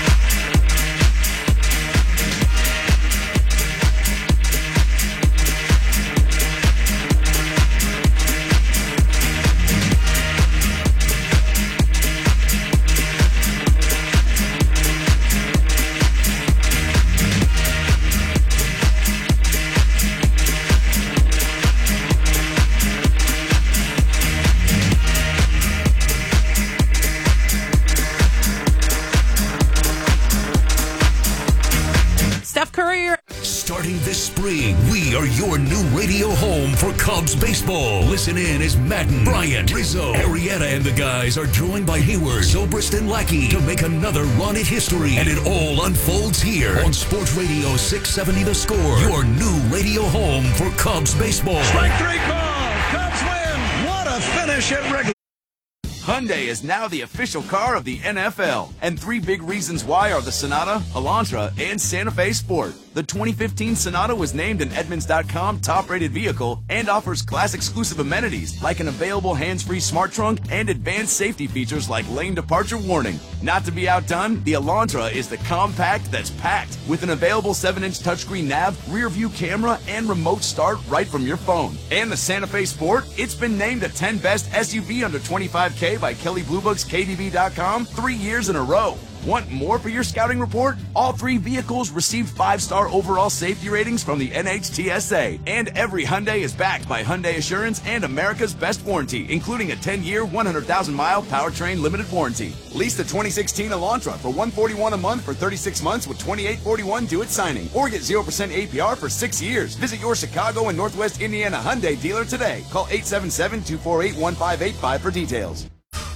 Starting this spring, we are your new radio home for Cubs baseball. Listen in as Madden, Bryant, Rizzo, Arrieta, and the guys are joined by Hayward, Zobrist, and Lackey to make another run at history. And it all unfolds here on Sports Radio six seventy The Score, your new radio home for Cubs baseball. Strike three call. Cubs win. What a finish at regular. Hyundai is now the official car of the N F L, and three big reasons why are the Sonata, Elantra, and Santa Fe Sport. The twenty fifteen Sonata was named an Edmunds dot com top-rated vehicle and offers class-exclusive amenities like an available hands-free smart trunk and advanced safety features like lane departure warning. Not to be outdone, the Elantra is the compact that's packed with an available seven inch touchscreen nav, rear-view camera, and remote start right from your phone. And the Santa Fe Sport, it's been named a ten best S U V under twenty-five K by Kelley Blue Book's K D B dot com three years in a row. Want more for your scouting report? All three vehicles received five-star overall safety ratings from the N H T S A. And every Hyundai is backed by Hyundai Assurance and America's Best Warranty, including a ten year, one hundred thousand mile powertrain limited warranty. Lease the twenty sixteen Elantra for one hundred forty-one dollars a month for thirty-six months with twenty-eight forty-one due at signing. Or get zero percent A P R for six years. Visit your Chicago and Northwest Indiana Hyundai dealer today. Call eight seven seven, two four eight, one five eight five for details.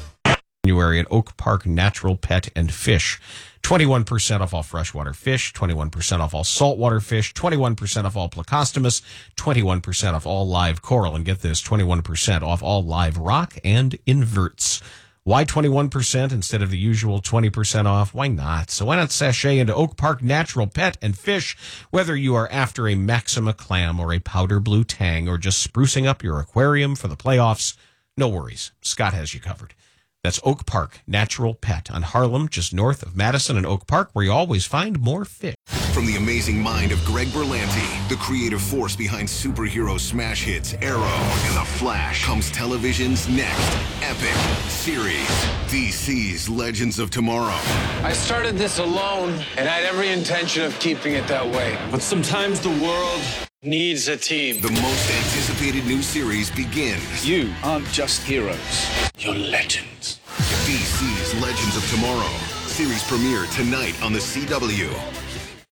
January at Oak Park Natural Pet and Fish. twenty-one percent off all freshwater fish, twenty-one percent off all saltwater fish, twenty-one percent off all Plecostomus, twenty-one percent off all live coral, and get this, twenty-one percent off all live rock and inverts. Why twenty-one percent instead of the usual twenty percent off? Why not? So why not sashay into Oak Park Natural Pet and Fish, whether you are after a Maxima clam or a powder blue tang or just sprucing up your aquarium for the playoffs, no worries. Scott has you covered. That's Oak Park Natural Pet on Harlem, just north of Madison and Oak Park, where you always find more fish. From the amazing mind of Greg Berlanti, the creative force behind superhero smash hits Arrow and The Flash, comes television's next epic series, D C's Legends of Tomorrow. I started this alone, and I had every intention of keeping it that way. But sometimes the world needs a team. The most anticipated new series begins. You aren't just heroes, you're legends. D C's Legends of Tomorrow. Series premiere tonight on the C W.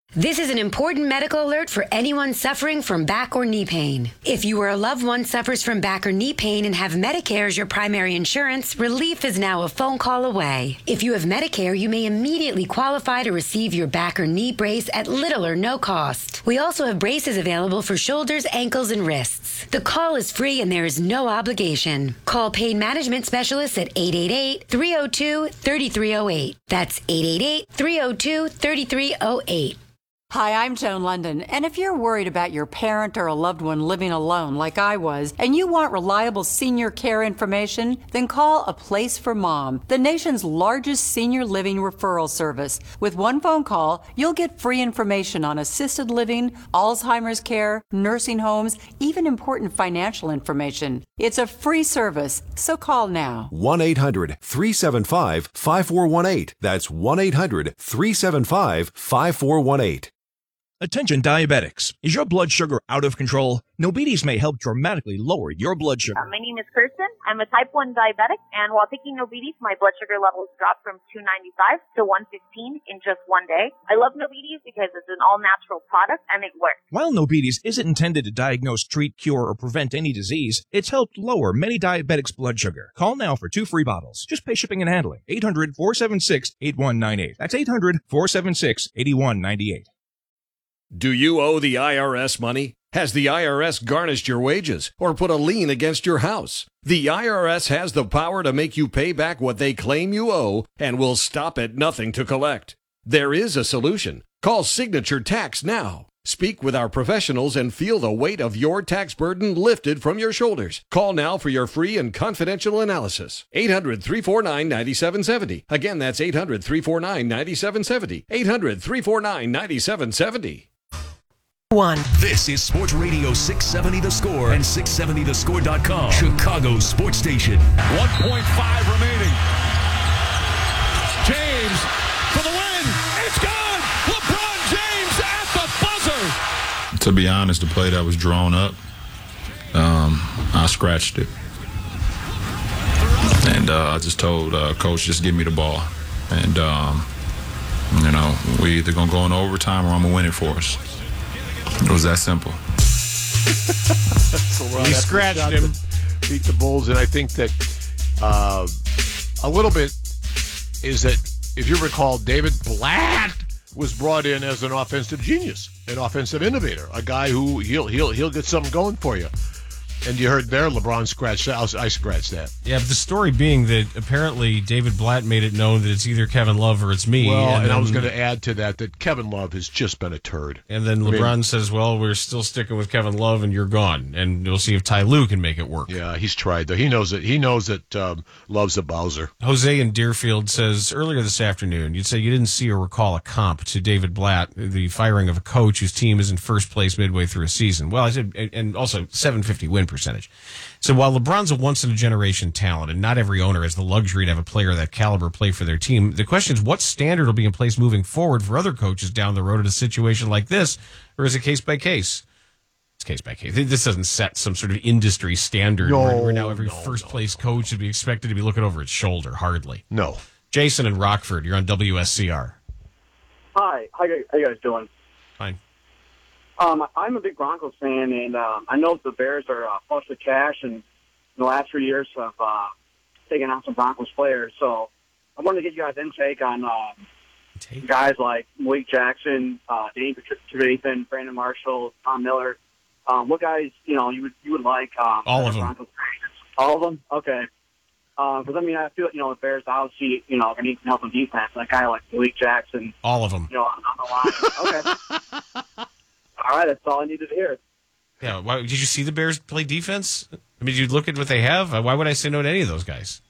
This is an important medical alert for anyone suffering from back or knee pain. If you or a loved one suffers from back or knee pain and have Medicare as your primary insurance, relief is now a phone call away. If you have Medicare, you may immediately qualify to receive your back or knee brace at little or no cost. We also have braces available for shoulders, ankles, and wrists. The call is free and there is no obligation. Call Pain Management Specialists at eight eight eight, three oh two, three three oh eight. That's eight eight eight, three oh two, three three oh eight. Hi, I'm Joan London, and if you're worried about your parent or a loved one living alone like I was, and you want reliable senior care information, then call A Place for Mom, the nation's largest senior living referral service. With one phone call, you'll get free information on assisted living, Alzheimer's care, nursing homes, even important financial information. It's a free service, so call now. one eight hundred, three seven five, five four one eight. That's one eight hundred, three seven five, five four one eight. Attention diabetics. Is your blood sugar out of control? Nobides may help dramatically lower your blood sugar. Uh, my name is Kirsten. I'm a type one diabetic, and while taking Nobides, my blood sugar levels dropped from two ninety-five to one fifteen in just one day. I love Nobides because it's an all-natural product, and it works. While Nobides isn't intended to diagnose, treat, cure, or prevent any disease, it's helped lower many diabetics' blood sugar. Call now for two free bottles. Just pay shipping and handling. eight hundred, four seven six, eight one nine eight. That's eight hundred, four seven six, eight one nine eight. Do you owe the I R S money? Has the I R S garnished your wages or put a lien against your house? The I R S has the power to make you pay back what they claim you owe and will stop at nothing to collect. There is a solution. Call Signature Tax now. Speak with our professionals and feel the weight of your tax burden lifted from your shoulders. Call now for your free and confidential analysis. eight hundred, three four nine, nine seven seven zero. Again, that's eight hundred, three four nine, nine seven seven zero. eight hundred, three four nine, nine seven seven zero. One. This is Sports Radio six seventy The Score and six seventy the score dot com, Chicago's sports station. one point five remaining. James for the win. It's good. LeBron James at the buzzer. To be honest, the play that was drawn up, um, I scratched it. And uh, I just told uh, Coach, just give me the ball. And, um, you know, we either going to go in overtime or I'm going to win it for us. It was that simple. So, well, he scratched him. Beat the Bulls, and I think that uh, a little bit is that, if you recall, David Blatt was brought in as an offensive genius, an offensive innovator, a guy who he'll he'll he'll get something going for you. And you heard there, LeBron scratched that. I scratched that. Yeah, but the story being that apparently David Blatt made it known that it's either Kevin Love or it's me. Well, and, and then, I was going to add to that that Kevin Love has just been a turd. And then LeBron I mean, says, well, we're still sticking with Kevin Love and you're gone. And we'll see if Ty Lue can make it work. Yeah, he's tried, though. He knows that, he knows that um, Love's a Bowser. Jose in Deerfield says, earlier this afternoon, you'd say you didn't see or recall a comp to David Blatt, the firing of a coach whose team is in first place midway through a season. Well, I said, and also seven fifty win percentage. So while LeBron's a once-in-a-generation talent, and not every owner has the luxury to have a player of that caliber play for their team, the question is what standard will be in place moving forward for other coaches down the road in a situation like this, or is it case-by-case? It's case-by-case. This doesn't set some sort of industry standard no, where, where now every no, first-place no, coach should be expected to be looking over its shoulder. Hardly. No. Jason in Rockford, you're on W S C R. Hi. How you, how you guys doing? Fine. Um, I'm a big Broncos fan, and uh, I know the Bears are uh, flush with cash, and in the last three years have uh, taken out some Broncos players. So I wanted to get you guys' intake on uh, guys like Malik Jackson, uh, Dane Trevathan, Brandon Marshall, Tom Miller. Um, what guys, you know, you would you would like? Um, All of them. Broncos? All of them? Okay. Because, uh, I mean, I feel, you know, the Bears obviously, you know, need some help on defense. Like a guy like Malik Jackson. All of them. You know, on, on the line. Okay. All right, that's all I needed to hear. Yeah, why, did you see the Bears play defense? I mean, did you look at what they have? Why would I say no to any of those guys?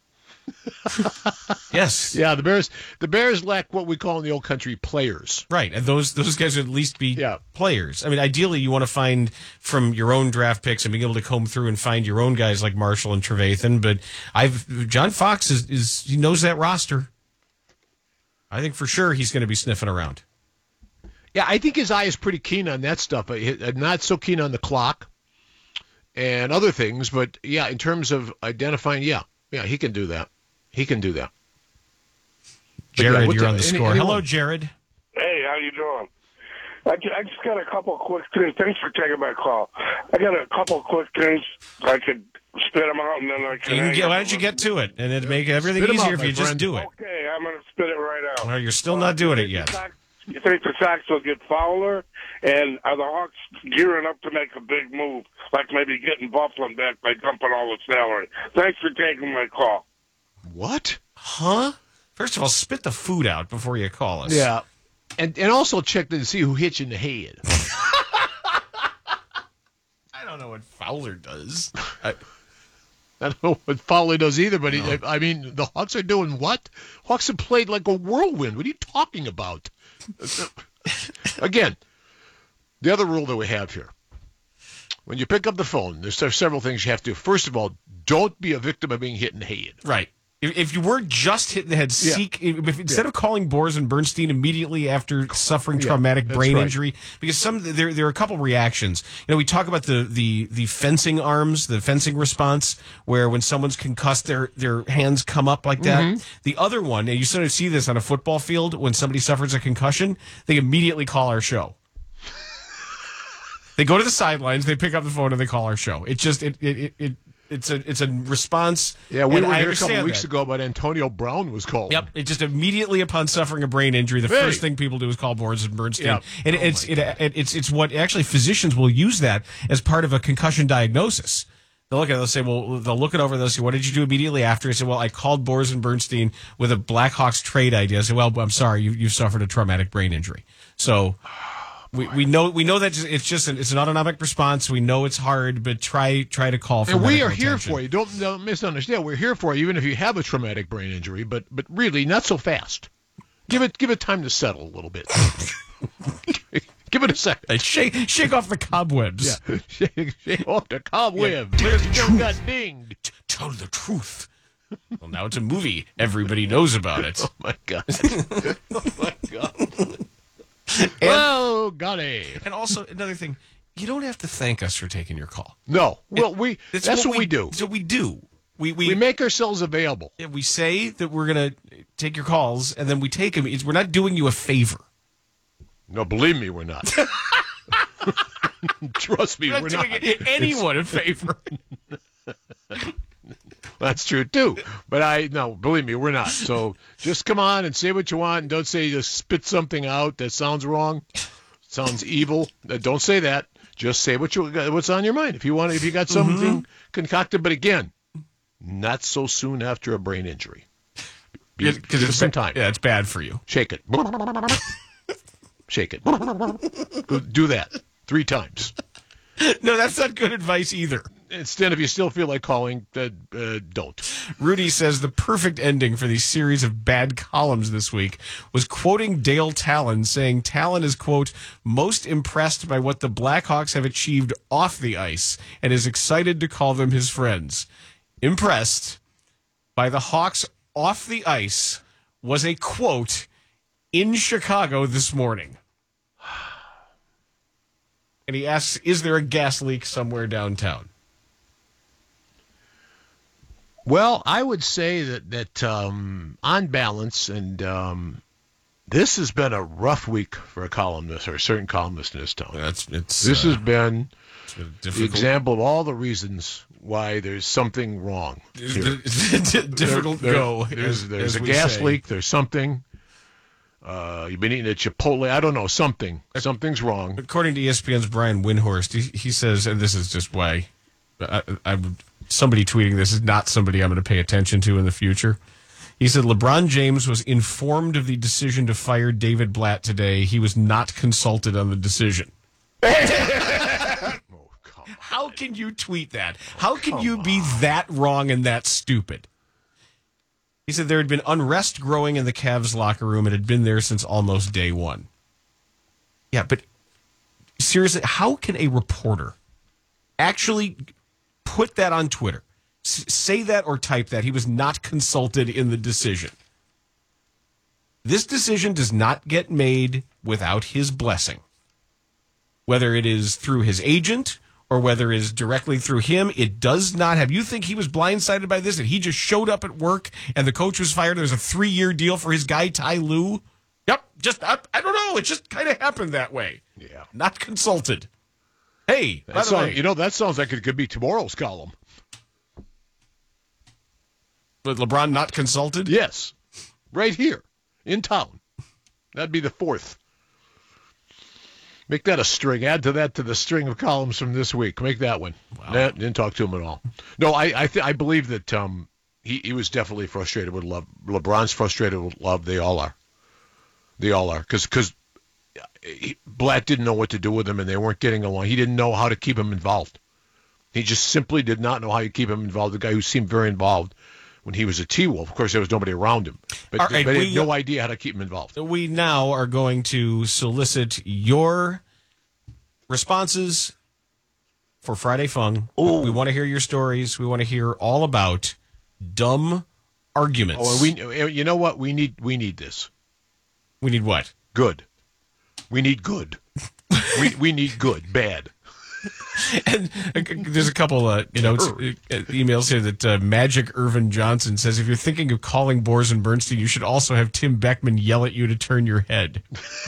Yes. Yeah, the Bears the Bears lack what we call in the old country players. Right, and those those guys would at least be yeah. players. I mean, ideally, you want to find from your own draft picks and being able to comb through and find your own guys like Marshall and Trevathan. But I've John Fox is, is he knows that roster. I think for sure he's going to be sniffing around. Yeah, I think his eye is pretty keen on that stuff. Not so keen on the clock and other things, but yeah, in terms of identifying, yeah, yeah, he can do that. He can do that. Jared, yeah, you're the, on the any, score. anyone? Hello, Jared. Hey, how you doing? I ju- I just got a couple quick things. Thanks for taking my call. I got a couple quick things. I could spit them out and then I can. You can get, why don't you get to it? And it'd make everything Spit 'em easier out, if you my just friend. do it. Okay, I'm going to spit it right out. Well, you're still not doing it yet. You think the Sox will get Fowler? And are the Hawks gearing up to make a big move, like maybe getting Bufflin back by dumping all the salary? Thanks for taking my call. What? Huh? First of all, spit the food out before you call us. Yeah. And and also check to see who hits you in the head. I don't know what Fowler does. I, I don't know what Fowler does either, but no. he, I mean, the Hawks are doing what? Hawks have played like a whirlwind. What are you talking about? Again, the other rule that we have here, when you pick up the phone, there's several things you have to do. First of all, don't be a victim of being hit in the head. Right. If, if you were just hit in the head, Yeah. seek if, if instead Yeah. of calling Boers and Bernstein immediately after suffering Yeah, traumatic that's brain right. injury, because some there there are a couple reactions. You know, we talk about the the the fencing arms, the fencing response, where when someone's concussed, their their hands come up like that. Mhm. The other one, and you sort of see this on a football field when somebody suffers a concussion, they immediately call our show. They go to the sidelines, they pick up the phone, and they call our show. It just it it it. it It's a it's a response. Yeah, we and were I here a couple understand weeks that. ago about Antonio Brown was called. Yep, it just immediately upon suffering a brain injury, the Hey. first thing people do is call Boers and Bernstein, Yep. and it's it, it, it's it's what actually physicians will use that as part of a concussion diagnosis. They'll look at it, they'll say, well, they'll look it over, they'll say, what did you do immediately after? I say, well, I called Boers and Bernstein with a Blackhawks trade idea. I say, well, I'm sorry, you you suffered a traumatic brain injury. So. We we know we know that it's just an, it's an autonomic response. We know it's hard, but try try to call for And we medical are here attention. for you. Don't, don't misunderstand. We're here for you, even if you have a traumatic brain injury. But but really, not so fast. Give it give it time to settle a little bit. Give it a second. Hey, shake shake off the cobwebs. Yeah, shake, shake off the cobweb. Yeah, Clear the the truth. got dinged. Tell the truth. Well, now it's a movie. Everybody knows about it. Oh my god. Oh my god. Oh, got it. And also another thing, you don't have to thank us for taking your call. No. Well, we It's that's what we do. So we do. We we, We make ourselves available. yeah, we say that we're gonna take your calls, and then we take them. It's, we're not doing you a favor. No, believe me, we're not. Trust me, We're we're not not. doing anyone a favor. That's true too. But I no, believe me, we're not. So just come on and say what you want, and don't say just spit something out that sounds wrong, sounds evil. Uh, Don't say that. Just say what you what's on your mind. If you want, if you got something Mm-hmm. concocted, but again, not so soon after a brain injury. Be- Yeah, give 'cause it it's some ba- time. Yeah, it's bad for you. Shake it. Shake it. Go- Do that three times. No, that's not good advice either. Instead, if you still feel like calling, uh, uh, don't. Rudy says the perfect ending for these series of bad columns this week was quoting Dale Talon, saying Talon is, quote, most impressed by what the Blackhawks have achieved off the ice and is excited to call them his friends. Impressed by the Hawks off the ice was a quote in Chicago this morning. And he asks, is there a gas leak somewhere downtown? Well, I would say that that um, on balance, and um, this has been a rough week for a columnist or a certain columnist in this town. That's it's. This uh, has been it's been the difficult. example of all the reasons why there's something wrong. here. difficult There- go. There's, as- there's as a we gas say. leak. There's something. Uh, you've been eating at Chipotle. I don't know. Something. Something's wrong. According to E S P N's Brian Windhorst, he, he says, and this is just why I, I, somebody tweeting this is not somebody I'm going to pay attention to in the future. He said LeBron James was informed of the decision to fire David Blatt today. He was not consulted on the decision. How can you tweet that? How can you be that wrong and that stupid? He said there had been unrest growing in the Cavs locker room. It had been there since almost day one. Yeah, but seriously, how can a reporter actually put that on Twitter? S- say that or type that. He was not consulted in the decision. This decision does not get made without his blessing. Whether it is through his agent or whether it is directly through him, it does not have. You think he was blindsided by this and he just showed up at work and the coach was fired? There's a three-year deal for his guy, Ty Lue? Yep, just I, I don't know. It just kind of happened that way. Yeah, not consulted. Hey, that by the sound, way, you know that sounds like it could be tomorrow's column. But LeBron not consulted? Yes, right here in town. That'd be the fourth. Make that a string. Add to that to the string of columns from this week. Make that one. Wow. Nah, didn't talk to him at all. No, I I, th- I believe that um he, he was definitely frustrated with Love. LeBron's frustrated with Love. They all are. They all are. Because because Blatt didn't know what to do with him, and they weren't getting along. He didn't know how to keep him involved. He just simply did not know how to keep him involved. The guy who seemed very involved when he was a T-Wolf. Of course, there was nobody around him. But, right, but we, he had no idea how to keep him involved. We now are going to solicit your responses for Friday Fun. Ooh. We want to hear your stories. We want to hear all about dumb arguments. Oh, we, you know what? We need we need this. We need what? Good. We need good. we we need good. Bad. And there's a couple uh, notes, uh, emails here that uh, Magic Irvin Johnson says, if you're thinking of calling Bors and Bernstein, you should also have Tim Beckman yell at you to turn your head.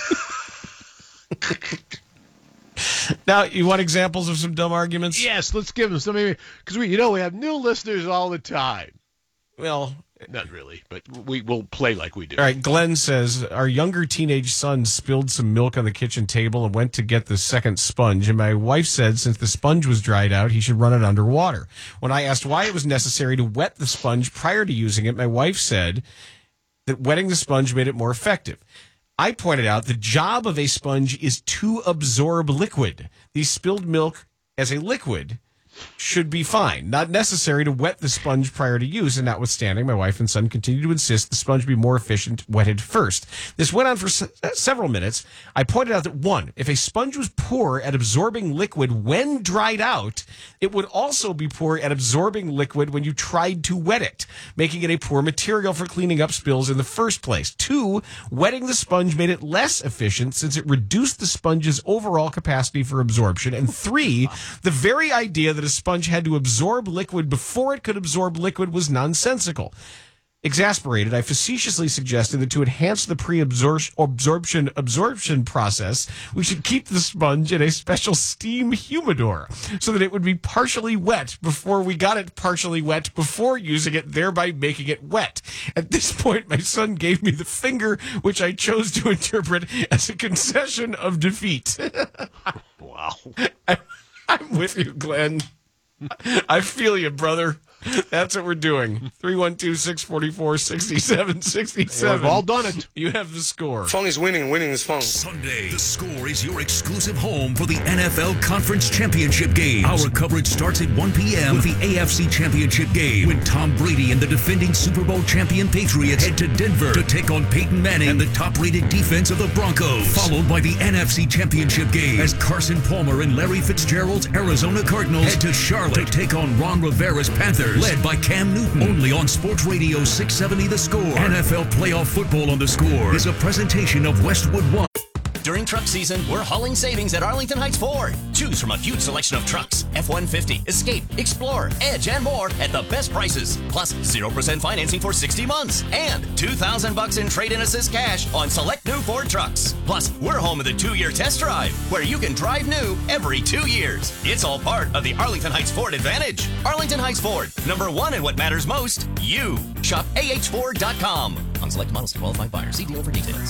Now, you want examples of some dumb arguments? Yes, let's give them some. Because we, you know, we have new listeners all the time. Well, not really, but we will play like we do. All right, Glenn says, our younger teenage son spilled some milk on the kitchen table and went to get the second sponge. And my wife said since the sponge was dried out, he should run it underwater. When I asked why it was necessary to wet the sponge prior to using it, my wife said that wetting the sponge made it more effective. I pointed out the job of a sponge is to absorb liquid. The spilled milk as a liquid should be fine. Not necessary to wet the sponge prior to use, and notwithstanding, my wife and son continue to insist the sponge be more efficient wetted first. This went on for se- several minutes. I pointed out that, one, if a sponge was poor at absorbing liquid when dried out, it would also be poor at absorbing liquid when you tried to wet it, making it a poor material for cleaning up spills in the first place. Two, wetting the sponge made it less efficient since it reduced the sponge's overall capacity for absorption. And three, the very idea that a sponge had to absorb liquid before it could absorb liquid was nonsensical. Exasperated, I facetiously suggested that to enhance the pre-absorption absorption process, we should keep the sponge in a special steam humidor so that it would be partially wet before we got it partially wet before using it, thereby making it wet. At this point, my son gave me the finger, which I chose to interpret as a concession of defeat. Wow. I, I'm with you, Glenn. I feel you, brother. That's what we're doing. three one two, six four four, six seven six seven. We've all done it. You have the score. Phone is winning. Winning is phone. Sunday, The Score is your exclusive home for the N F L Conference Championship games. Our coverage starts at one p.m. with the A F C Championship game when Tom Brady and the defending Super Bowl champion Patriots head to Denver to take on Peyton Manning and the top-rated defense of the Broncos. Followed by the N F C Championship game as Carson Palmer and Larry Fitzgerald's Arizona Cardinals head to Charlotte to take on Ron Rivera's Panthers, led by Cam Newton. Only on Sports Radio six seventy The Score. N F L Playoff Football on The Score is a presentation of Westwood One. During truck season, we're hauling savings at Arlington Heights Ford. Choose from a huge selection of trucks, F one fifty, Escape, Explorer, Edge, and more at the best prices. Plus zero percent financing for sixty months and two thousand bucks in trade-in assist cash on select new Ford trucks. Plus, we're home of the two-year test drive, where you can drive new every two years. It's all part of the Arlington Heights Ford advantage. Arlington Heights Ford, number one in what matters most, you. Shop A H Ford dot com. On select models to qualified buyers. See dealer for details.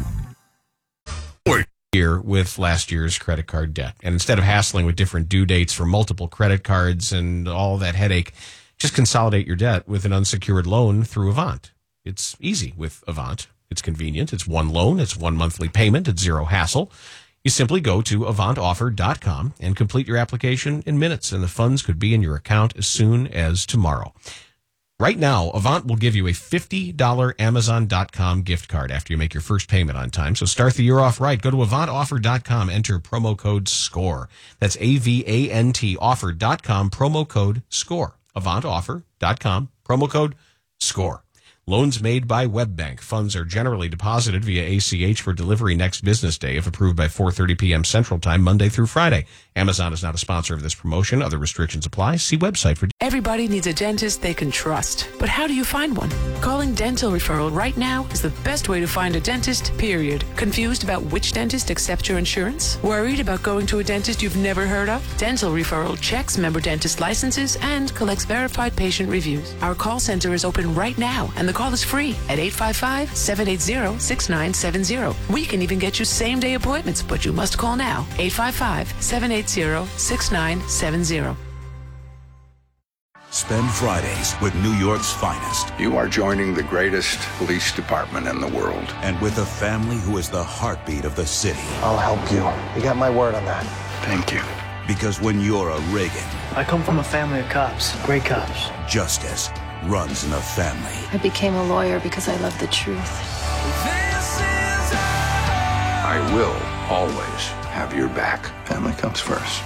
Year with last year's credit card debt. And instead of hassling with different due dates for multiple credit cards and all that headache, just consolidate your debt with an unsecured loan through Avant. It's easy with Avant. It's convenient. It's one loan. It's one monthly payment. It's zero hassle. You simply go to avant offer dot com and complete your application in minutes, and the funds could be in your account as soon as tomorrow. Right now, Avant will give you a fifty dollars amazon dot com gift card after you make your first payment on time. So start the year off right. Go to avant offer dot com, enter promo code SCORE. That's A V A N T offer dot com, promo code SCORE. avant offer dot com, promo code SCORE. Loans made by WebBank. Funds are generally deposited via A C H for delivery next business day if approved by four thirty p.m. Central Time, Monday through Friday. Amazon is not a sponsor of this promotion. Other restrictions apply. See website for... Everybody needs a dentist they can trust. But how do you find one? Calling Dental Referral right now is the best way to find a dentist, period. Confused about which dentist accepts your insurance? Worried about going to a dentist you've never heard of? Dental Referral checks member dentist licenses and collects verified patient reviews. Our call center is open right now, and the call is free at eight five five, seven eight zero, six nine seven zero. We can even get you same-day appointments, but you must call now. eight five five, seven eight zero, six nine seven zero. Spend Fridays with New York's finest. You are joining the greatest police department in the world. And with a family who is the heartbeat of the city. I'll help you. You got my word on that. Thank you. Because when you're a Reagan... I come from a family of cops. Great cops. Justice runs in the family. I became a lawyer because I love the truth. I will always have your back. Family comes first.